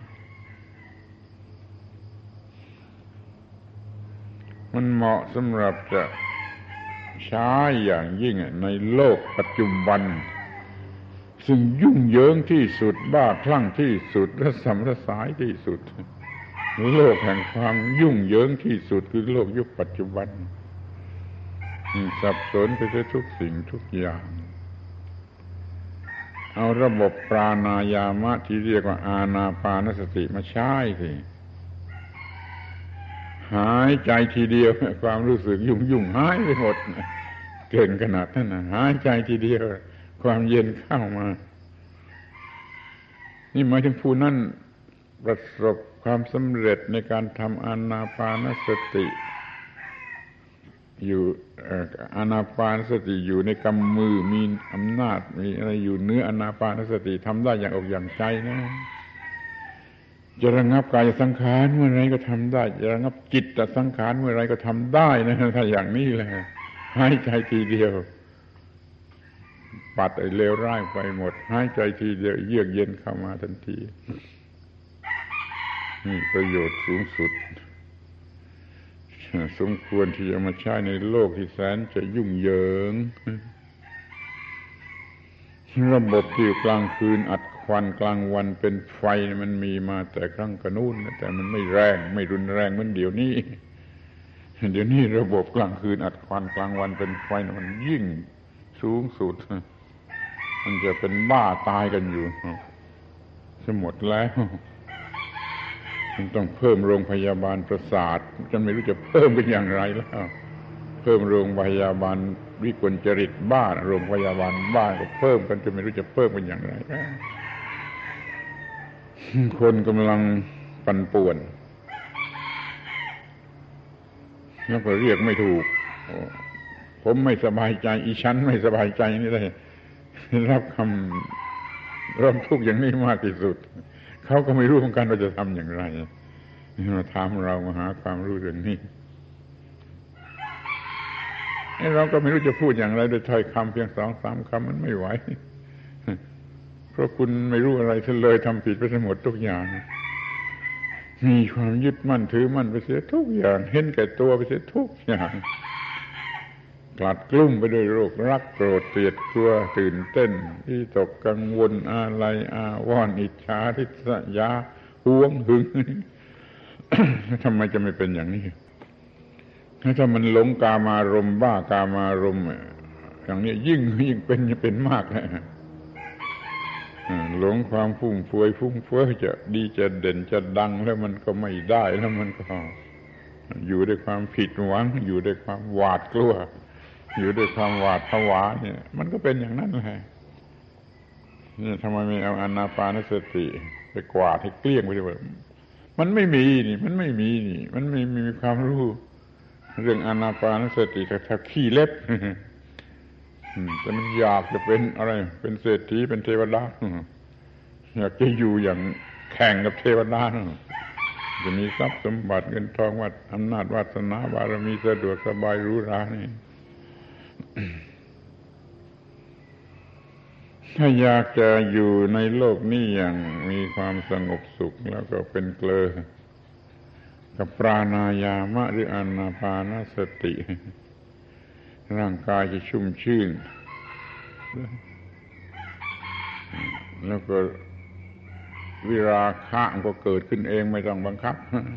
มันเหมาะสำหรับจะใช้อย่างยิ่งในโลกปัจจุบันซึ่งยุ่งเหยิงที่สุดบ้าคลั่งที่สุดและสัมรสายที่สุดโลกแห่งความยุ่งเหยิงที่สุดคือโลกยุคปัจจุบันสับสนไปด้วยทุกสิ่งทุกอย่างเอาระบบปราณายามะที่เรียกว่าอานาปานสติมาใช้สิหายใจทีเดียวความรู้สึกยุ่งยุ่งหายไปหมดเก่งขนาดนั้นนะหายใจทีเดียวความเย็นเข้ามานี่หมายถึงผู้นั้นประสบความสำเร็จในการทำอานาปานสติอยู่อานาปานสติอยู่ในกำมือมีอำนาจมีอะไรอยู่เนื้ออานาปานสติทำได้อย่างอกอย่างใจนะจะระงับกายสังขารเมื่อไรก็ทำได้จะระงับจิตสังขารเมื่อไรก็ทำได้นะถ้าอย่างนี้แหละหายใจทีเดียวปัดไอ้เลวร้ายไปหมดหายใจทีเดียวเยือกเย็นเข้ามาทันทีนี่ประโยชน์สูงสุดสมควรที่จะมาใช้ในโลกที่แสนจะยุ่งเหยิงระบบที่กลางคืนอัดควันกลางวันเป็นไฟมันมีมาแต่ครั้งกระนู้นแต่มันไม่แรงไม่รุนแรงเหมือนเดี๋ยวนี้เดี๋ยวนี้ระบบกลางคืนอัดควันกลางวันเป็นไฟมันยิ่งสูงสุดมันจะเป็นบ้าตายกันอยู่จะหมดแล้วมันต้องเพิ่มโรงพยาบาลประสาทจนไม่รู้จะเพิ่มเป็นอย่างไรแล้วเพิ่มโรงพยาบาลวิกลจริตบ้าโรงพยาบาลบ้าก็เพิ่มกันจนไม่รู้จะเพิ่มเป็นอย่างไรแล้วคนกำลังปั่นป่วนแล้วก็เรียกไม่ถูกผมไม่สบายใจอีฉันไม่สบายใจนี่ได้รับคำร้องทุกข์อย่างนี้มากที่สุดเขาก็ไม่รู้เหมือนกันว่าจะทำอย่างไรมาถามเรามาหาความรู้เรื่องนี้เราก็ไม่รู้จะพูดอย่างไรโดยถ้อยคำเพียงสองสามคำมันไม่ไหวเพราะคุณไม่รู้อะไรท่านเลยทำผิดไปทั้งหมดทุกอย่างมีความยึดมั่นถือมั่นไปเสียทุกอย่างเห็นแก่ตัวไปเสียทุกอย่างกลัดกลุ้มไปด้วยโรครักโกรธเกลียดกลัวตื่นเต้นที่ตกกังวลอาลัยอาวรณ์อิจฉาริษยาหวงหึง ทำไมจะไม่เป็นอย่างนี้ถ้ามันหลงกามารมณ์บ้ากามารมณ์อย่างนี้ยิ่งยิ่งเป็นเป็นมากเลยหลงความฟุ่มเฟือยฟุ้งเฟ้อจะดีจะเด่นจะดังแล้วมันก็ไม่ได้แล้วมันก็อยู่ด้วยความผิดหวังอยู่ด้วยความหวาดกลัวอยู่ด้วยความหวาดผวาเนี่ยมันก็เป็นอย่างนั้นแหละนี่ทำไมไม่เอาอานาปานสติไปกวาดให้เกลี้ยงไปเลยมันไม่มีนี่มันไม่มีนี่มันไม่มีความรู้เรื่องอานาปานสติถ้าขี้เล็บแต่มันอยากจะเป็นอะไรเป็นเศรษฐีเป็นเทวดาอยากจะอยู่อย่างแข่งกับเทวดาจะมีทรัพย์สมบัติเงินทองวัดอำนาจวาสนาบารมีสะดวกสบายหรูหรานี่ถ้าอยากจะอยู่ในโลกนี้อย่างมีความสงบสุขแล้วก็เป็นเกลอกับปราณายามะหรืออานาปานสติร่างกายจะชุ่มชื่นแล้วก็วิราคะก็เกิดขึ้นเองไม่ต้องบังคับ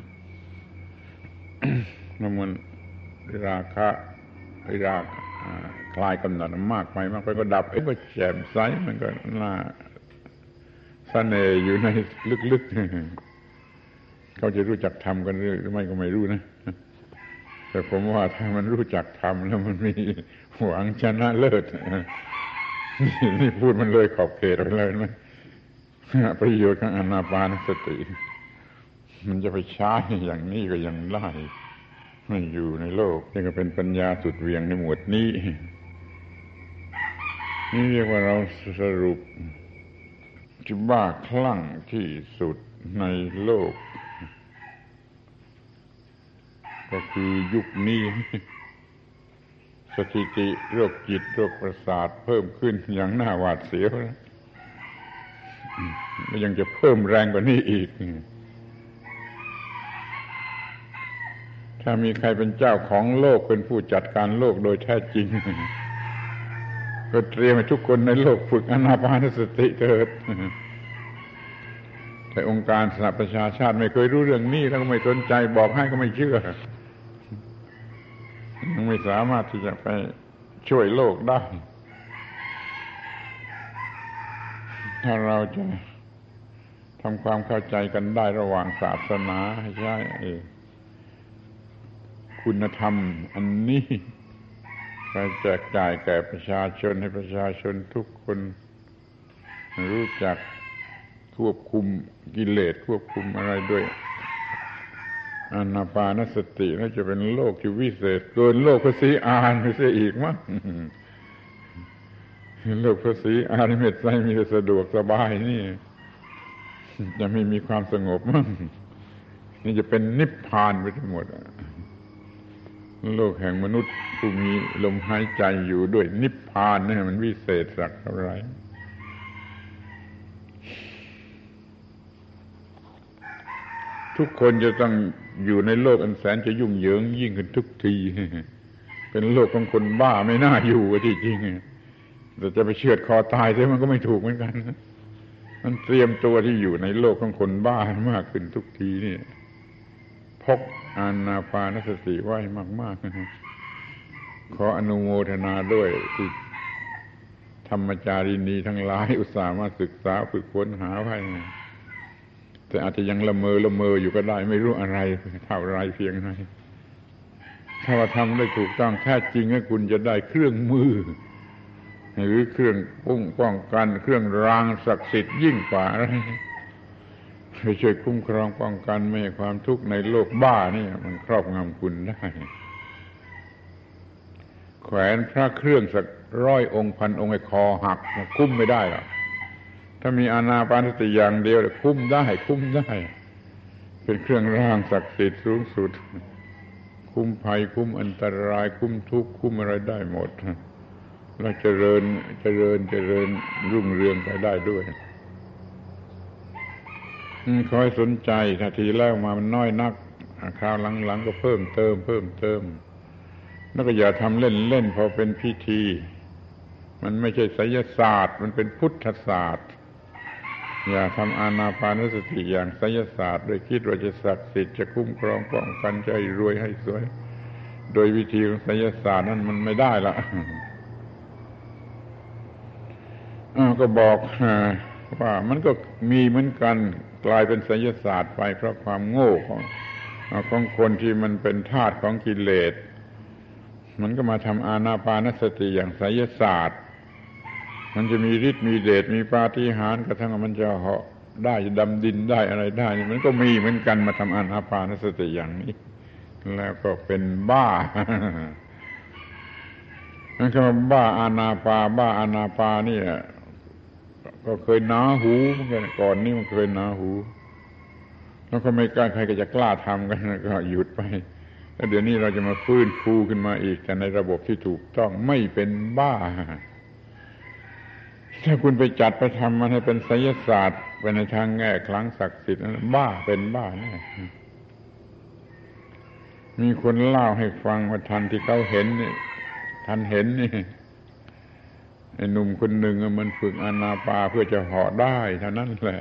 มันวิราคะวิราคลายกำหนัดมากไปมากไปก็ดับเอ้ก็แจ่มใสมันก็น่าเสน่ห์อยู่ในลึกๆเขาจะรู้จักทำกันหรือไม่ก็ไม่รู้นะแต่ผมว่าถ้ามันรู้จักทำแล้วมันมีหวังชนะเลิศนี่พูดมันเลยขอบเขตไปเลยนะประโยชน์ของอานาปานสติมันจะไปใช้อย่างนี้ก็ยังได้ไม่อยู่ในโลกนี่ก็เป็นปัญญาสุดเวียงในหมวดนี้นี่เรียกว่าเราสรุปจุบ้าคลั่งที่สุดในโลกก็คือยุคนี้สถิติโรคจิตโรคประสาทเพิ่มขึ้นอย่างน่าหวาดเสียวแล้วยังจะเพิ่มแรงกว่านี้อีกถ้ามีใครเป็นเจ้าของโลกเป็นผู้จัดการโลกโดยแท้จริงก็เตรียมให้ทุกคนในโลกฝึกอานาปานสติเถิดแต่องค์การสหประชาชาติไม่เคยรู้เรื่องนี้แล้วก็ไม่สนใจบอกให้ก็ไม่เชื่อยังไม่สามารถที่จะไปช่วยโลกได้ถ้าเราจะทำความเข้าใจกันได้ระหว่างศาสนาให้ใช่คุณธรรมอันนี้ไปแจกจ่ายแก่ประชาชนให้ประชาชนทุกคนรู้จักควบคุมกิเลสควบคุมอะไรด้วยอานาปานสติน่าจะเป็นโลกที่วิเศษเกินโลกพระศรีอานไปเสียอีกมั้งโลกพระศรีอานเม็ดไซมีแต่สะดวกสบายนี่จะไม่มีความสงบมั้งนี่จะเป็นนิพพานไปทั้งหมดโลกแห่งมนุษย์ผู้มีลมหายใจอยู่ด้วยนิพพานนี่มันวิเศษสักเท่าไหร่ทุกคนจะต้องอยู่ในโลกอันแสนจะยุ่งเหยิงยิ่งขึ้นทุกทีเป็นโลกของคนบ้าไม่น่าอยู่ที่จริงแต่จะไปเชือดคอตายใช่มันก็ไม่ถูกเหมือนกันมันเตรียมตัวที่อยู่ในโลกของคนบ้ามากขึ้นทุกทีนี่พกอานาปานสติไว้มากๆขออนุโมทนาด้วยที่ธรรมจารีนีทั้งหลายอุตส่าห์มาศึกษาฝึกค้นหาไว้แต่อาจจะยังละเมอละเมออยู่ก็ได้ไม่รู้อะไรเท่าไรเพียงไรถ้าว่าทำได้ถูกต้องแท้จริงคุณจะได้เครื่องมือหรือเครื่องป้องป้องกันเครื่องรางศักดิ์สิทธิ์ยิ่งกว่าอะไรให้ช่วยคุ้มครองป้องกันไม่ให้ความทุกข์ในโลกบ้านี่มันครอบงำคุณได้แขวนพระเครื่องสักร้อยองค์พันองค์ไอ้คอหักมันคุ้มไม่ได้หรอกถ้ามีอานาปานสติอย่างเดียวคุ้มได้คุ้มได้เป็นเครื่องรางศักดิ์สิทธิ์สูงสุดคุ้มภัยคุ้มอันตรายคุ้มทุกข์คุ้มอะไรได้หมดแล้วเจริญเจริญเจริญรุ่งเรืองไปได้ด้วยคอยสนใจถ้าทีแรกมามันน้อยนักคราวหลังๆก็เพิ่มเติมเพิ่มเติมแล้วก็อย่าทำเล่นๆพอเป็นพิธีมันไม่ใช่ไสยศาสตร์มันเป็นพุทธศาสตร์อย่าทำอานาปานสติอย่างไสยศาสตร์โดยคิดว่าจะศักดิ์สิทธิ์จะคุ้มครองป้องกันจะให้รวยให้สวยโดยวิธีของไสยศาสตร์นั้นมันไม่ได้ละก็บอกว่ามันก็มีเหมือนกันกลายเป็นไสยศาสตร์ไปเพราะความโง่ของของคนที่มันเป็นทาสของกิเลสมันก็มาทำอานาปานสติอย่างไสยศาสตร์มันจะมีฤทธิ์มีเดชมีปาฏิหาริย์กระทั่งมันจะเหาะได้ดำดินได้อะไรได้มันก็มีเหมือนกันมาทำอานาปานสติอย่างนี้แล้วก็เป็นบ้านั่นคำว่าบ้าอานาปาบ้าอานาปานี่ก็เคยหนาหูเหมือนกันก่อนนี้มันเคยหนาหูแล้วก็ไม่กล้าใครก็จะกล้าทำกันก็หยุดไปแล้วเดี๋ยวนี้เราจะมาฟื้นฟูขึ้นมาอีกแต่ในระบบที่ถูกต้องไม่เป็นบ้าถ้าคุณไปจัดไปทำมันให้เป็นไสยศาสตร์ไปในทางแง่คลังศักดิ์สิทธิ์นั้นบ้าเป็นบ้าแน่มีคนเล่าให้ฟังว่าทันที่เขาเห็นนี่ทันเห็นนี่ไอ้หนุ่มคนหนึ่งมันฝึกอานาปาเพื่อจะเหาะได้เท่านั้นแหละ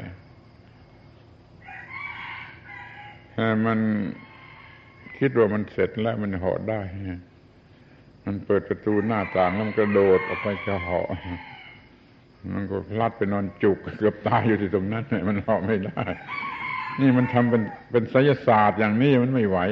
มันคิดว่ามันเสร็จแล้วมันเหาะได้มันเปิดประตูหน้าต่างแล้วมันกระโดดออกไปจะเหาะมันก็พลัดไปนอนจุกเกือบตายอยู่ที่ตรงนั้นมันเหาะไม่ได้นี่มันทำเป็นเป็นไสยศาสตร์อย่างนี้มันไม่ไหว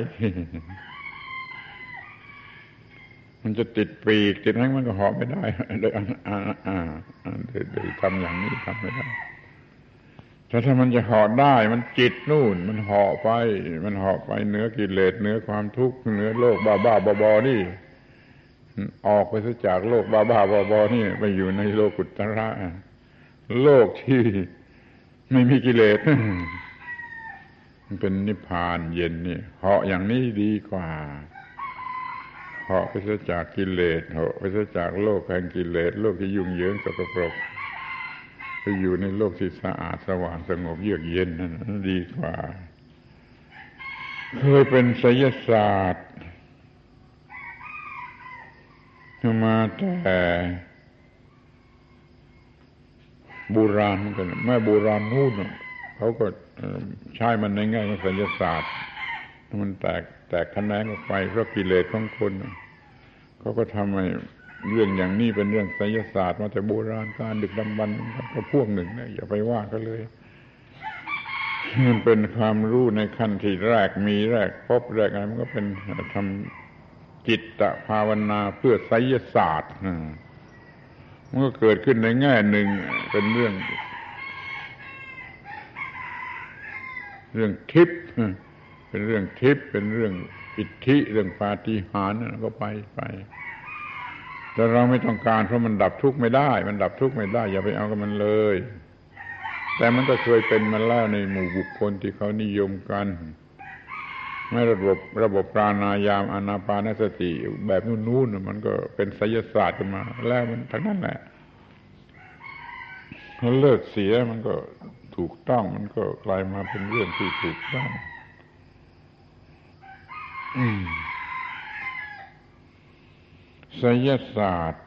มันจะติดปีกติดอะไรมันก็เหาะไม่ได้เลยอ่าอ่าอ่าเลยทำอย่างนี้ทำไม่ได้แต่ถ้ามันจะเหาะได้มันจิตนู่นมันเหาะไปมันเหาะไปเหนือกิเลสเหนือความทุกข์เหนือโลกบ้าบ้าบอๆนี่ออกไปจากโลกบ้าบ้าบอๆนี่ไปอยู่ในโลกุตระโลกที่ไม่มีกิเลสมันเป็นนิพพานเย็นนี่เหาะอย่างนี้ดีกว่าเหาะไปจากกิเลสเหาะไปจากโลกแห่งกิเลสโลกที่ยุ่งเหยิงสกปรกไปอยู่ในโลกที่สะอาดสว่างสงบเยือกเย็นนั่นดีกว่าเคยเป็นไสยศาสตร์มาแต่โบราณเหมือนกันแม่โบราณนู่นเขาก็ใช้มันในแง่ของไสยศาสตร์มันแตกแตกแขนงออกไปเพราะกิเลสของคนเขาก็ทำให้เรื่องอย่างนี้เป็นเรื่องไสยศาสตร์มาแต่โบราณการดึกดำบรรพ์ก็พวกหนึ่งนะอย่าไปว่าก็เลยมันเป็นความรู้ในขั้นที่แรกมีแรกพบแรกอะไรมันก็เป็นทำจิตตภาวนาเพื่อไสยศาสตร์มันก็เกิดขึ้นในแง่หนึ่งเป็นเรื่องเรื่องทิพย์เป็นเรื่องทิพย์เป็นเรื่องอิทธิเรื่องปาฏิหาริย์ก็ไปไปแต่เราไม่ต้องการเพราะมันดับทุกข์ไม่ได้มันดับทุกข์ไม่ได้อย่าไปเอากับมันเลยแต่มันก็เคยเป็นมาแล้วในหมู่บุคคลที่เขานิยมกันไม่ระบบระบบปราณายามอานาปานสติแบบนู้นๆมันก็เป็นไสยศาสตร์กันมาแล้วมันทั้งนั้นแหละถ้าเลิกเสียมันก็ถูกต้องมันก็กลายมาเป็นเรื่องที่ถูกต้องไสยศาสตร์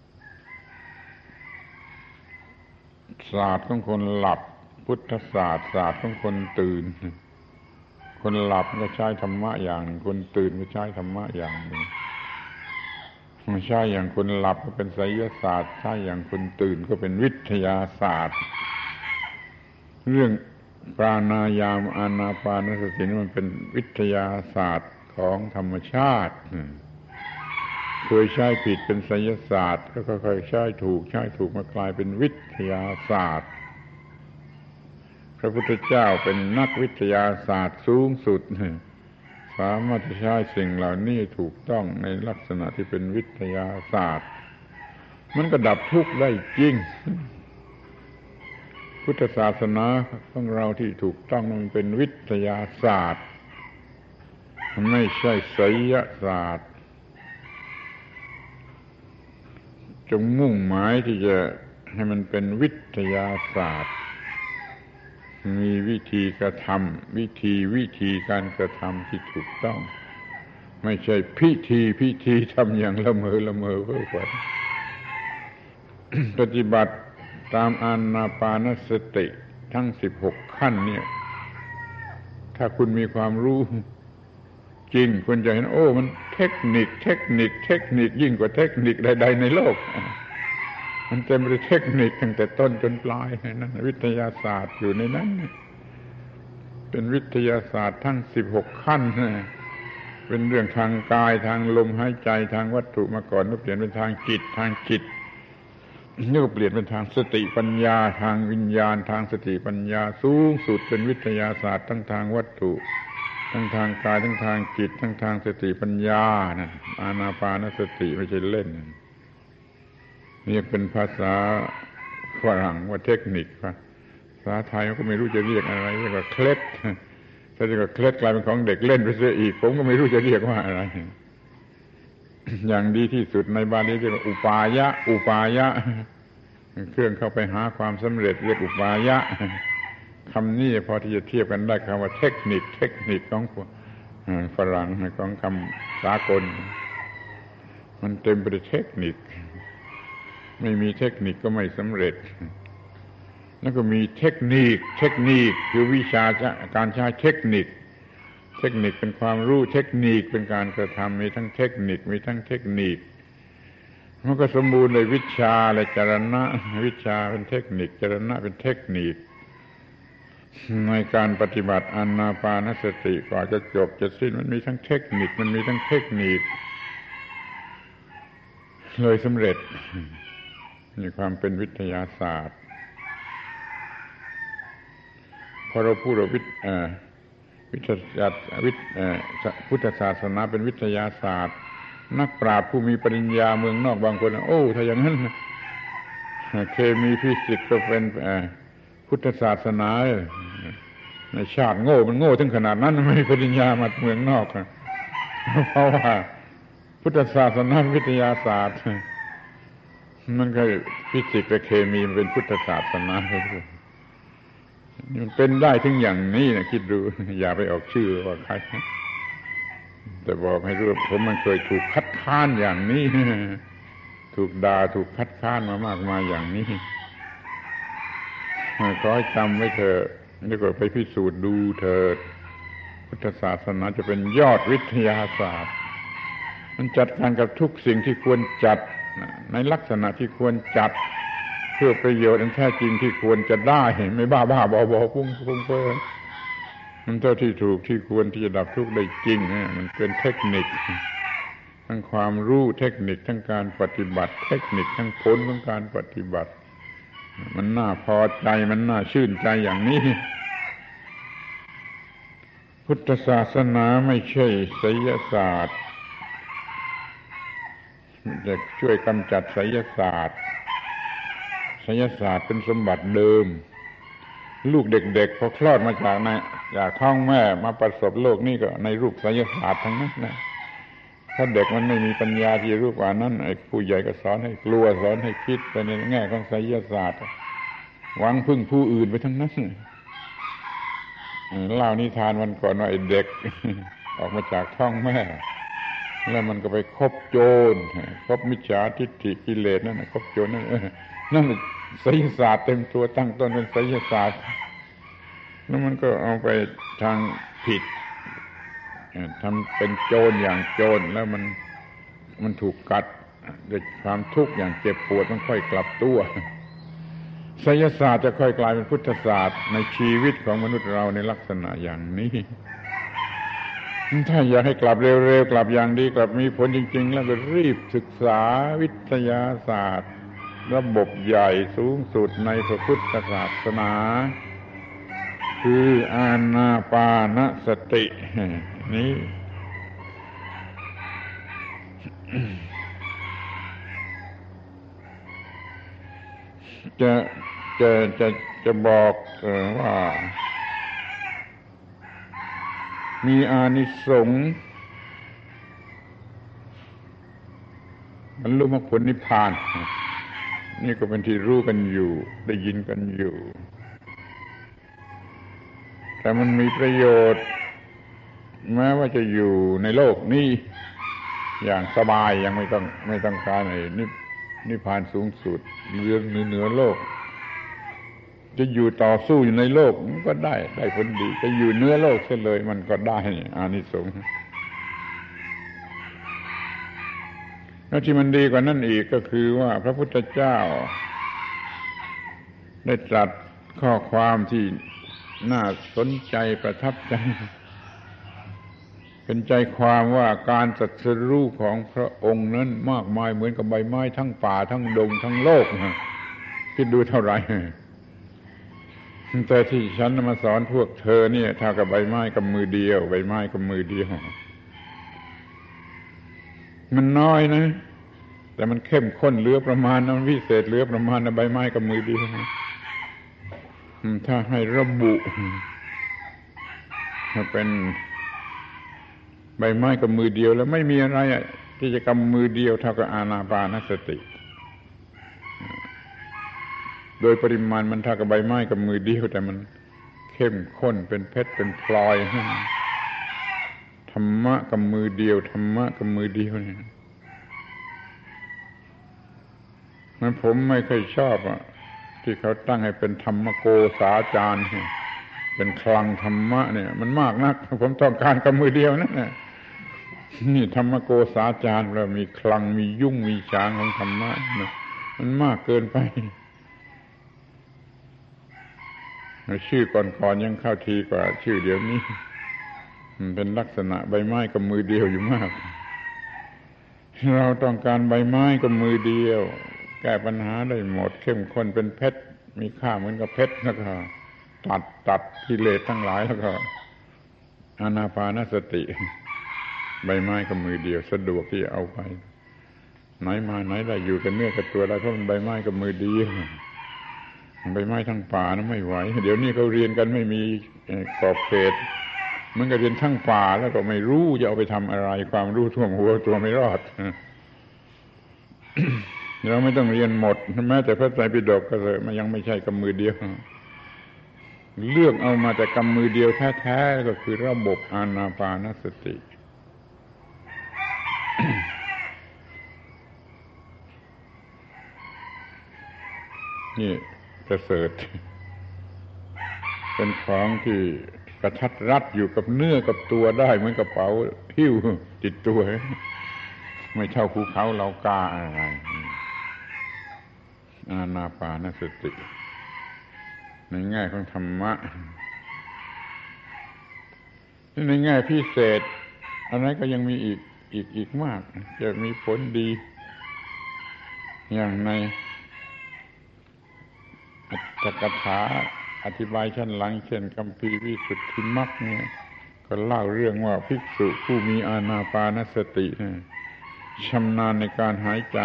ศาสตร์ของคนหลับพุทธศาสตร์ศาสตร์ของคนตื่นคนหลับก็ใช้ธรรมะอย่างหนึ่งคนตื่นก็ใช้ธรรมะอย่างหนึ่งไม่ใช่อย่างคนหลับก็เป็นไสยศาสตร์ใช่อย่างคนตื่นก็เป็นวิทยาศาสตร์เรื่องปราณายามอานาปานสตินี่มันเป็นวิทยาศาสตร์ของธรรมชาติเคยใช้ผิดเป็นไสยศาสตร์ก็ค่อยๆใช้ถูกใช้ถูกมากลายเป็นวิทยาศาสตร์พระพุทธเจ้าเป็นนักวิทยาศาสตร์สูงสุดสามารถใช้สิ่งเหล่านี้ถูกต้องในลักษณะที่เป็นวิทยาศาสตร์มันก็ดับทุกข์ได้จริงพุทธศาสนาของเราที่ถูกต้องมันเป็นวิทยาศาสตร์ไม่ใช่ไสยศาสตร์จงมุ่งหมายที่จะให้มันเป็นวิทยาศาสตร์มีวิธีกระทำวิธีวิธีการกระทำที่ถูกต้องไม่ใช่พิธีพิธีทำอย่างละเมอละเมอเพ้อฝัน ปฏิบัติตามอานาปานสติทั้งสิบหกขั้นเนี่ยถ้าคุณมีความรู้จริงคุณจะเห็นโอ้มันเทคนิคเทคนิคเทคนิคยิ่งกว่าเทคนิคใดๆในโลกมันเต็มไปด้วยเทคนิคตั้งแต่ต้นจนปลายนั่นวิทยาศาสตร์อยู่ในนั้นเป็นวิทยาศาสตร์ทั้งสิบหกขั้นเป็นเรื่องทางกายทางลมหายใจทางวัตถุมาก่อนก็เปลี่ยนเป็นทางจิตทางจิตนี่ก็เปลี่ยนเป็นทางสติปัญญาทางวิญญาณทางสติปัญญาสูงสุดเป็นวิทยาศาสตร์ทั้งทางวัตถุทั้งทางกายทั้งทางจิตทั้งทางสติปัญญานั่นอานาปานสติไม่ใช่เล่นนี่เป็นภาษาฝรั่งว่าเทคนิคภาษาไทยก็ไม่รู้จะเรียกอะไรเรียกว่าเคล็ดถ้าเรียกว่าเคล็ดกลายเป็นของเด็กเล่นไปเสียอีกผมก็ไม่รู้จะเรียกว่าอะไรอย่างดีที่สุดในบาลีเรียกว่าอุปายะอุปายะเครื่องเข้าไปหาความสำเร็จเรียกอุปายะคำนี้พอที่จะเทียบกันได้คำว่าเทคนิคเทคนิคของฝรั่งของคำสากลมันเต็มไปด้วยเทคนิคไม่มีเทคนิคก็ไม่สำเร็จแล้วก็มีเทคนิคเทคนิคคือวิชาการใช้เทคนิคเทคนิคเป็นความรู้เทคนิคเป็นการกระทำมีทั้งเทคนิคมีทั้งเทคนิคมันก็สมบูรณ์เลยวิชาและจรณะวิชาเป็นเทคนิคจรณะเป็นเทคนิคในการปฏิบัติอานาปานสติกว่าจะจบจะสิ้นมันมีทั้งเทคนิคมันมีทั้งเทคนิคเลยสำเร็จมีความเป็นวิทยาศาสตร์พอเราพูดว่าวิทวิทยาวิทพุทธศาสนาเป็นวิทยาศาสตร์นักปราชญ์ผู้มีปริญญาเมืองนอกบางคนโอ้ถ้าอย่างนั้นเคมีฟิสิกส์ก็เป็นพุทธศาสนาในชาติโง่มันโง่ถึงขนาดนั้นไม่มีปริญญามาเมืองนอกเพราะว่าพุทธศาสนาวิทยาศาสตร์มันก็ฟิสิกส์กับเคมีมันเป็นพุทธศาสนามันเป็นได้ถึงอย่างนี้นะคิดดูอย่าไปออกชื่อว่าใครแต่บอกให้รู้ผมมันเคยถูกคัดค้านอย่างนี้ถูกด่าถูกคัดค้านมามากมายอย่างนี้ขอให้จำไว้เถอะแล้วก็ไปพิสูจน์ดูเถิดพุทธศาสนาจะเป็นยอดวิทยาศาสตร์มันจัดการกับทุกสิ่งที่ควรจัดในลักษณะที่ควรจัดเพื่อประโยชน์อันแท้จริงที่ควรจะได้ไม่บ้าบ้าบอบอพุ่งพุ่งเพ้อมันเท่าที่ถูกที่ควรที่จะดับทุกข์ได้จริงนะมันเป็นเทคนิคทั้งความรู้เทคนิคทั้งการปฏิบัติเทคนิคทั้งผลของการปฏิบัติมันน่าพอใจมันน่าชื่นใจอย่างนี้พุทธศาสนาไม่ใช่ไสยศาสตร์จะช่วยกำจัดไสยศาสตร์ไสยศาสตร์เป็นสมบัติเดิมลูกเด็กๆพอคลอดมาจากในจากท้องแม่มาประสบโลกนี่ก็ในรูปไสยศาสตร์ทั้งนั้นนะถ้าเด็กมันไม่มีปัญญาที่รู้กว่านั้นไอ้ผู้ใหญ่ก็สอนให้กลัวสอนให้คิดไปในแง่ของไสยศาสตร์หวังพึ่งผู้อื่นไปทั้งนั้นเล่านิทานวันก่อนว่าไอ้เด็กออกมาจากท้องแม่แล้วมันก็ไปคบโจรคบมิจฉาทิฏฐิกิเลสนั่นนะคบโจรนั่นนั่นไสยศาสตร์เต็มตัวตั้งต้นเป็นไสยศาสตร์แล้วมันก็เอาไปทางผิดทำเป็นโจรอย่างโจรแล้วมันมันถูกกัดด้วยความทุกข์อย่างเจ็บปวดมันค่อยกลับตัวไสยศาสตร์จะค่อยกลายเป็นพุทธศาสตร์ในชีวิตของมนุษย์เราในลักษณะอย่างนี้ถ้าอยากให้กลับเร็วๆกลับอย่างดีกลับมีผลจริงๆแล้วก็รีบศึกษาวิทยาศาสตร์ระบบใหญ่สูงสุดในพระพุทธศาสนาคืออานาปานสตินี้จะจะจะจะบอกว่ามีอานิสงส์บรรลุมรรคผลนิพพานนี่ก็เป็นที่รู้กันอยู่ได้ยินกันอยู่แต่มันมีประโยชน์แม้ว่าจะอยู่ในโลกนี้อย่างสบายยังไม่ต้องไม่ต้องการไอ้นิพพานสูงสุดเหนือเหนือโลกจะอยู่ต่อสู้อยู่ในโลกมันก็ได้ได้ผลดีจะอยู่เหนือโลกเสียเลยมันก็ได้อานิสงส์แล้วที่มันดีกว่านั้นอีกก็คือว่าพระพุทธเจ้าได้ตรัสข้อความที่น่าสนใจประทับใจเป็นใจความว่าการตรัสรู้ของพระองค์นั้นมากมายเหมือนกับใบไม้ทั้งป่าทั้งดงทั้งโลกคิดดูเท่าไหร่แต่ที่ฉันมาสอนพวกเธอเนี่ยเท่ากับใบไม้กับมือเดียวใบไม้กับมือเดียวมันน้อยนะแต่มันเข้มข้นเหลือประมาณนะมันพิเศษเหลือประมาณนะใบไม้กับมือเดียวถ้าให้ระบุถ้าเป็นใบไม้กับมือเดียวแล้วไม่มีอะไรที่จะกำมือเดียวเท่ากับอานาปานสติโดยปริมาณมันเท่ากับใบไม้กับมือเดียวแต่มันเข้มข้นเป็นเพชรเป็นพลอยธรรมะกับมือเดียวธรรมะกับมือเดียวเนี่ยมันผมไม่เคยชอบอ่ะที่เขาตั้งให้เป็นธรรมโกษาจารย์เป็นคลังธรรมะเนี่ยมันมากนักผมต้องการกับมือเดียวนั่นแหละนี่ธรรมโกษาจารย์เรามีคลังมียุ่งมีช้างของธรรมะมันมากเกินไปชื่อก่อนๆยังเข้าทีกว่าชื่อเดี๋ยวนี้มันเป็นลักษณะใบไม้กับมือเดียวอยู่มากเราต้องการใบไม้กับมือเดียวแก้ปัญหาได้หมดเข้มข้นเป็นเพชรมีค่าเหมือนกับเพชรแล้วก็ตัดตัดกิเลสทั้งหลายแล้วก็อานาปานสติใบไม้กับมือเดียวสะดวกที่จะเอาไปไหนมาไหนได้อยู่กันเนื้อกับตัวได้เพราะมันใบไม้กับมือเดียวใบไม้ทั้งป่านะไม่ไหวเดี๋ยวนี้เขาเรียนกันไม่มีขอบเขตมันก็เรียนทั้งป่าแล้วก็ไม่รู้จะเอาไปทำอะไรความรู้ท่วมหัวตัวไม่รอด เราไม่ต้องเรียนหมดแม้แต่พระไตรปิฎกก็เลยมันยังไม่ใช่กับมือเดียวเลือกเอามาแต่กำมือเดียวแท้ๆก็คือระบบอานาปานสตินี่ประเสริฐเป็นของที่กระทัดรัดอยู่กับเนื้อกับตัวได้เหมือนกระเป๋าหิ้วติดตัวไม่เท่าภูเขาเหล่ากาอะไรอานาปานสติในแง่ของธรรมะในแง่พิเศษอันนั้นก็ยังมีอีกอีกอีกมากจะมีผลดีอย่างในอัตถกถาอธิบายชั้นหลังเช่นคัมภีร์วิสุทธิมรรคเนี่ยก็เล่าเรื่องว่าภิกษุผู้มีอานาปานสติชำนาญในการหายใจ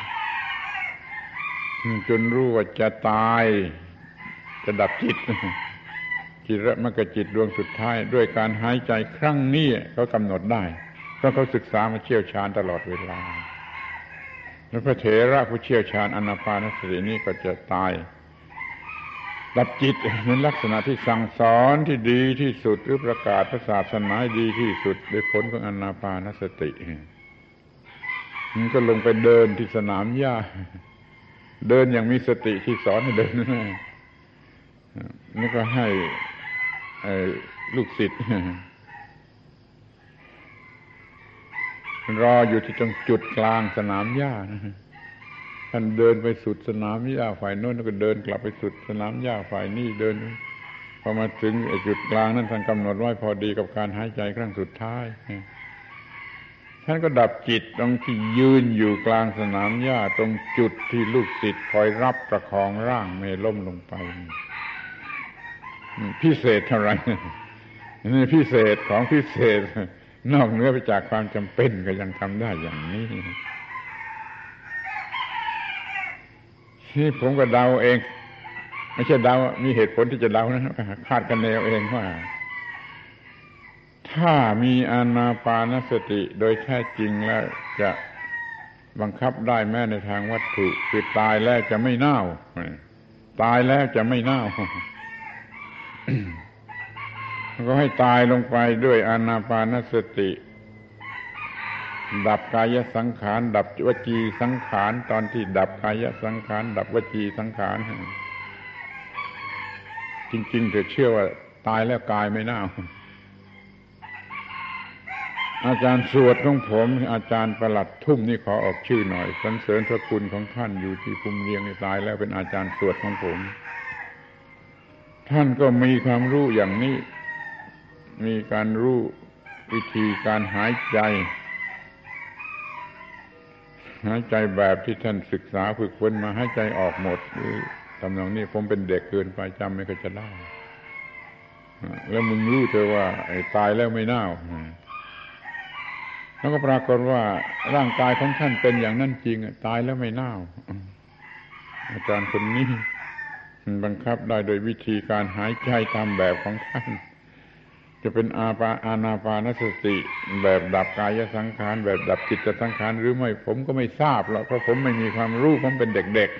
จนรู้ว่าจะตายจะดับจิตจิตมรรคจิตดวงสุดท้ายด้วยการหายใจครั้งนี้เขากำหนดได้เพราะเขาศึกษามาเชี่ยวชาญตลอดเวลาแล้วพระเถระผู้เชี่ยวชาญอานาปานสตินี้ก็จะตายดับจิตในลักษณะที่สั่งสอนที่ดีที่สุดหรือประกาศศาสนาดีที่สุดด้วยผลของอานาปานสติมันก็ลงไปเดินที่สนามหญ้าเดินอย่างมีสติที่สอนให้เดินนั่นแหละนี่ก็ให้ลูกศิษย์รออยู่ที่ตรงจุดกลางสนามหญ้าท่านเดินไปสุดสนามหญ้าฝ่ายโน้นแล้วก็เดินกลับไปสุดสนามหญ้าฝ่ายนี้เดินพอมาถึงจุดกลางนั้นท่านกำหนดไว้พอดีกับการหายใจครั้งสุดท้ายท่านก็ดับจิตตรงที่ยืนอยู่กลางสนามหญ้าตรงจุดที่ลูกศิษย์คอยรับประคองร่างไม่ล้มลงไปพิเศษเท่าไหร่นี่พิเศษของพิเศษนอกเหนือไปจากความจำเป็นก็ยังทำได้อย่างนี้ที่ผมก็เดาเองไม่ใช่เดามีเหตุผลที่จะเดานะคาดคะเนเอาเองว่าถ้ามีอานาปานสติโดยแท้จริงแล้วจะบังคับได้แม้ในทางวัตถุคือตายแล้วจะไม่เน่าตายแล้วจะไม่เน่าก็ให้ตายลงไปด้วยอานาปานสติดับกายสังขารดับวจีสังขารตอนที่ดับกายสังขารดับวจีสังขารจริงๆเธอเชื่อว่าตายแล้วกายไม่เน่าอาจารย์สวดของผมอาจารย์ประหลัดทุ่มนี่ขอออกชื่อหน่อยสรรเสริญพระคุณของท่านอยู่ที่ภูมิเรียงนี่ตายแล้วเป็นอาจารย์สวดของผมท่านก็มีความรู้อย่างนี้มีการรู้วิธีการหายใจหายใจแบบที่ท่านศึกษาฝึกฝนมาหายใจออกหมดทำนองนี้ผมเป็นเด็กเกินไปจำไม่ค่อยจะได้แล้วมึงรู้เธอว่าไอ้ตายแล้วไม่เน่าแล้วก็ปรากฏว่าร่างกายของท่านเป็นอย่างนั้นจริงตายแล้วไม่เน่าอาจารย์คนนี้มันบังคับได้โดยวิธีการหายใจตามแบบของท่านจะเป็นอาปาอานาปานสติแบบดับกายสังขารแบบดับจิตสังขารหรือไม่ผมก็ไม่ทราบหรอกเพราะผมไม่มีความรู้ผมเป็นเด็ก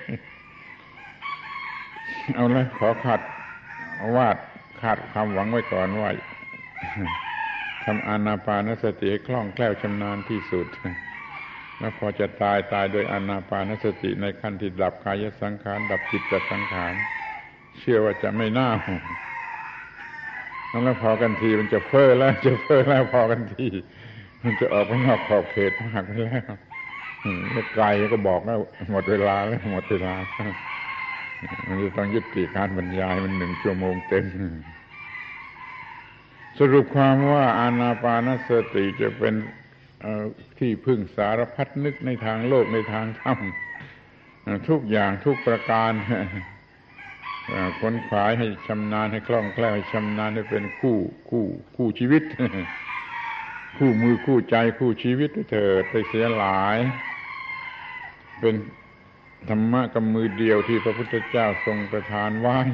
ๆเอาละขอขัดวาดขาดความหวังไว้ก่อนว่าทำอานาปานสติให้คล่องแคล่วชำนาญที่สุดแล้วพอจะตายตายโดยอานาปานสติในขั้นที่ดับกายสังขารดับจิตสังขารเชื่อว่าจะไม่น่าแล้วพอกันทีมันจะเฟ้อแล้วจะเฟ้อแล้วพอกันทีมันจะออกไปนอกขอบเขตมากไปแล้วไกลก็บอกแล้วหมดเวลาแล้วหมดเวลามันจะต้องยุติการบรรยายมันหนึ่งชั่วโมงเต็มสรุปความว่าอานาปานสติจะเป็นที่พึ่งสารพัดนึกในทางโลกในทางธรรมทุกอย่างทุกประการค้นขวายให้ชำนาญให้คล่องแคล่วให้ชำนาญให้เป็นคู่คู่คู่ชีวิตคู่มือคู่ใจคู่ชีวิตเถิดไปเสียหลายเป็นธรรมะกับมือเดียวที่พระพุทธเจ้าทรงประทานไว้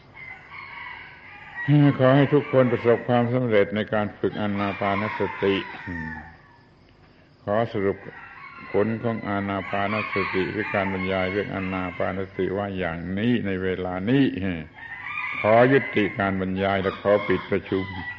ขอให้ทุกคนประสบความสำเร็จในการฝึกอานาปานสติขอสรุปผลของอานาปานสติหรือการบรรยายเรื่องอานาปานสติว่าอย่างนี้ในเวลานี้ขอยุติการบรรยายและขอปิดประชุม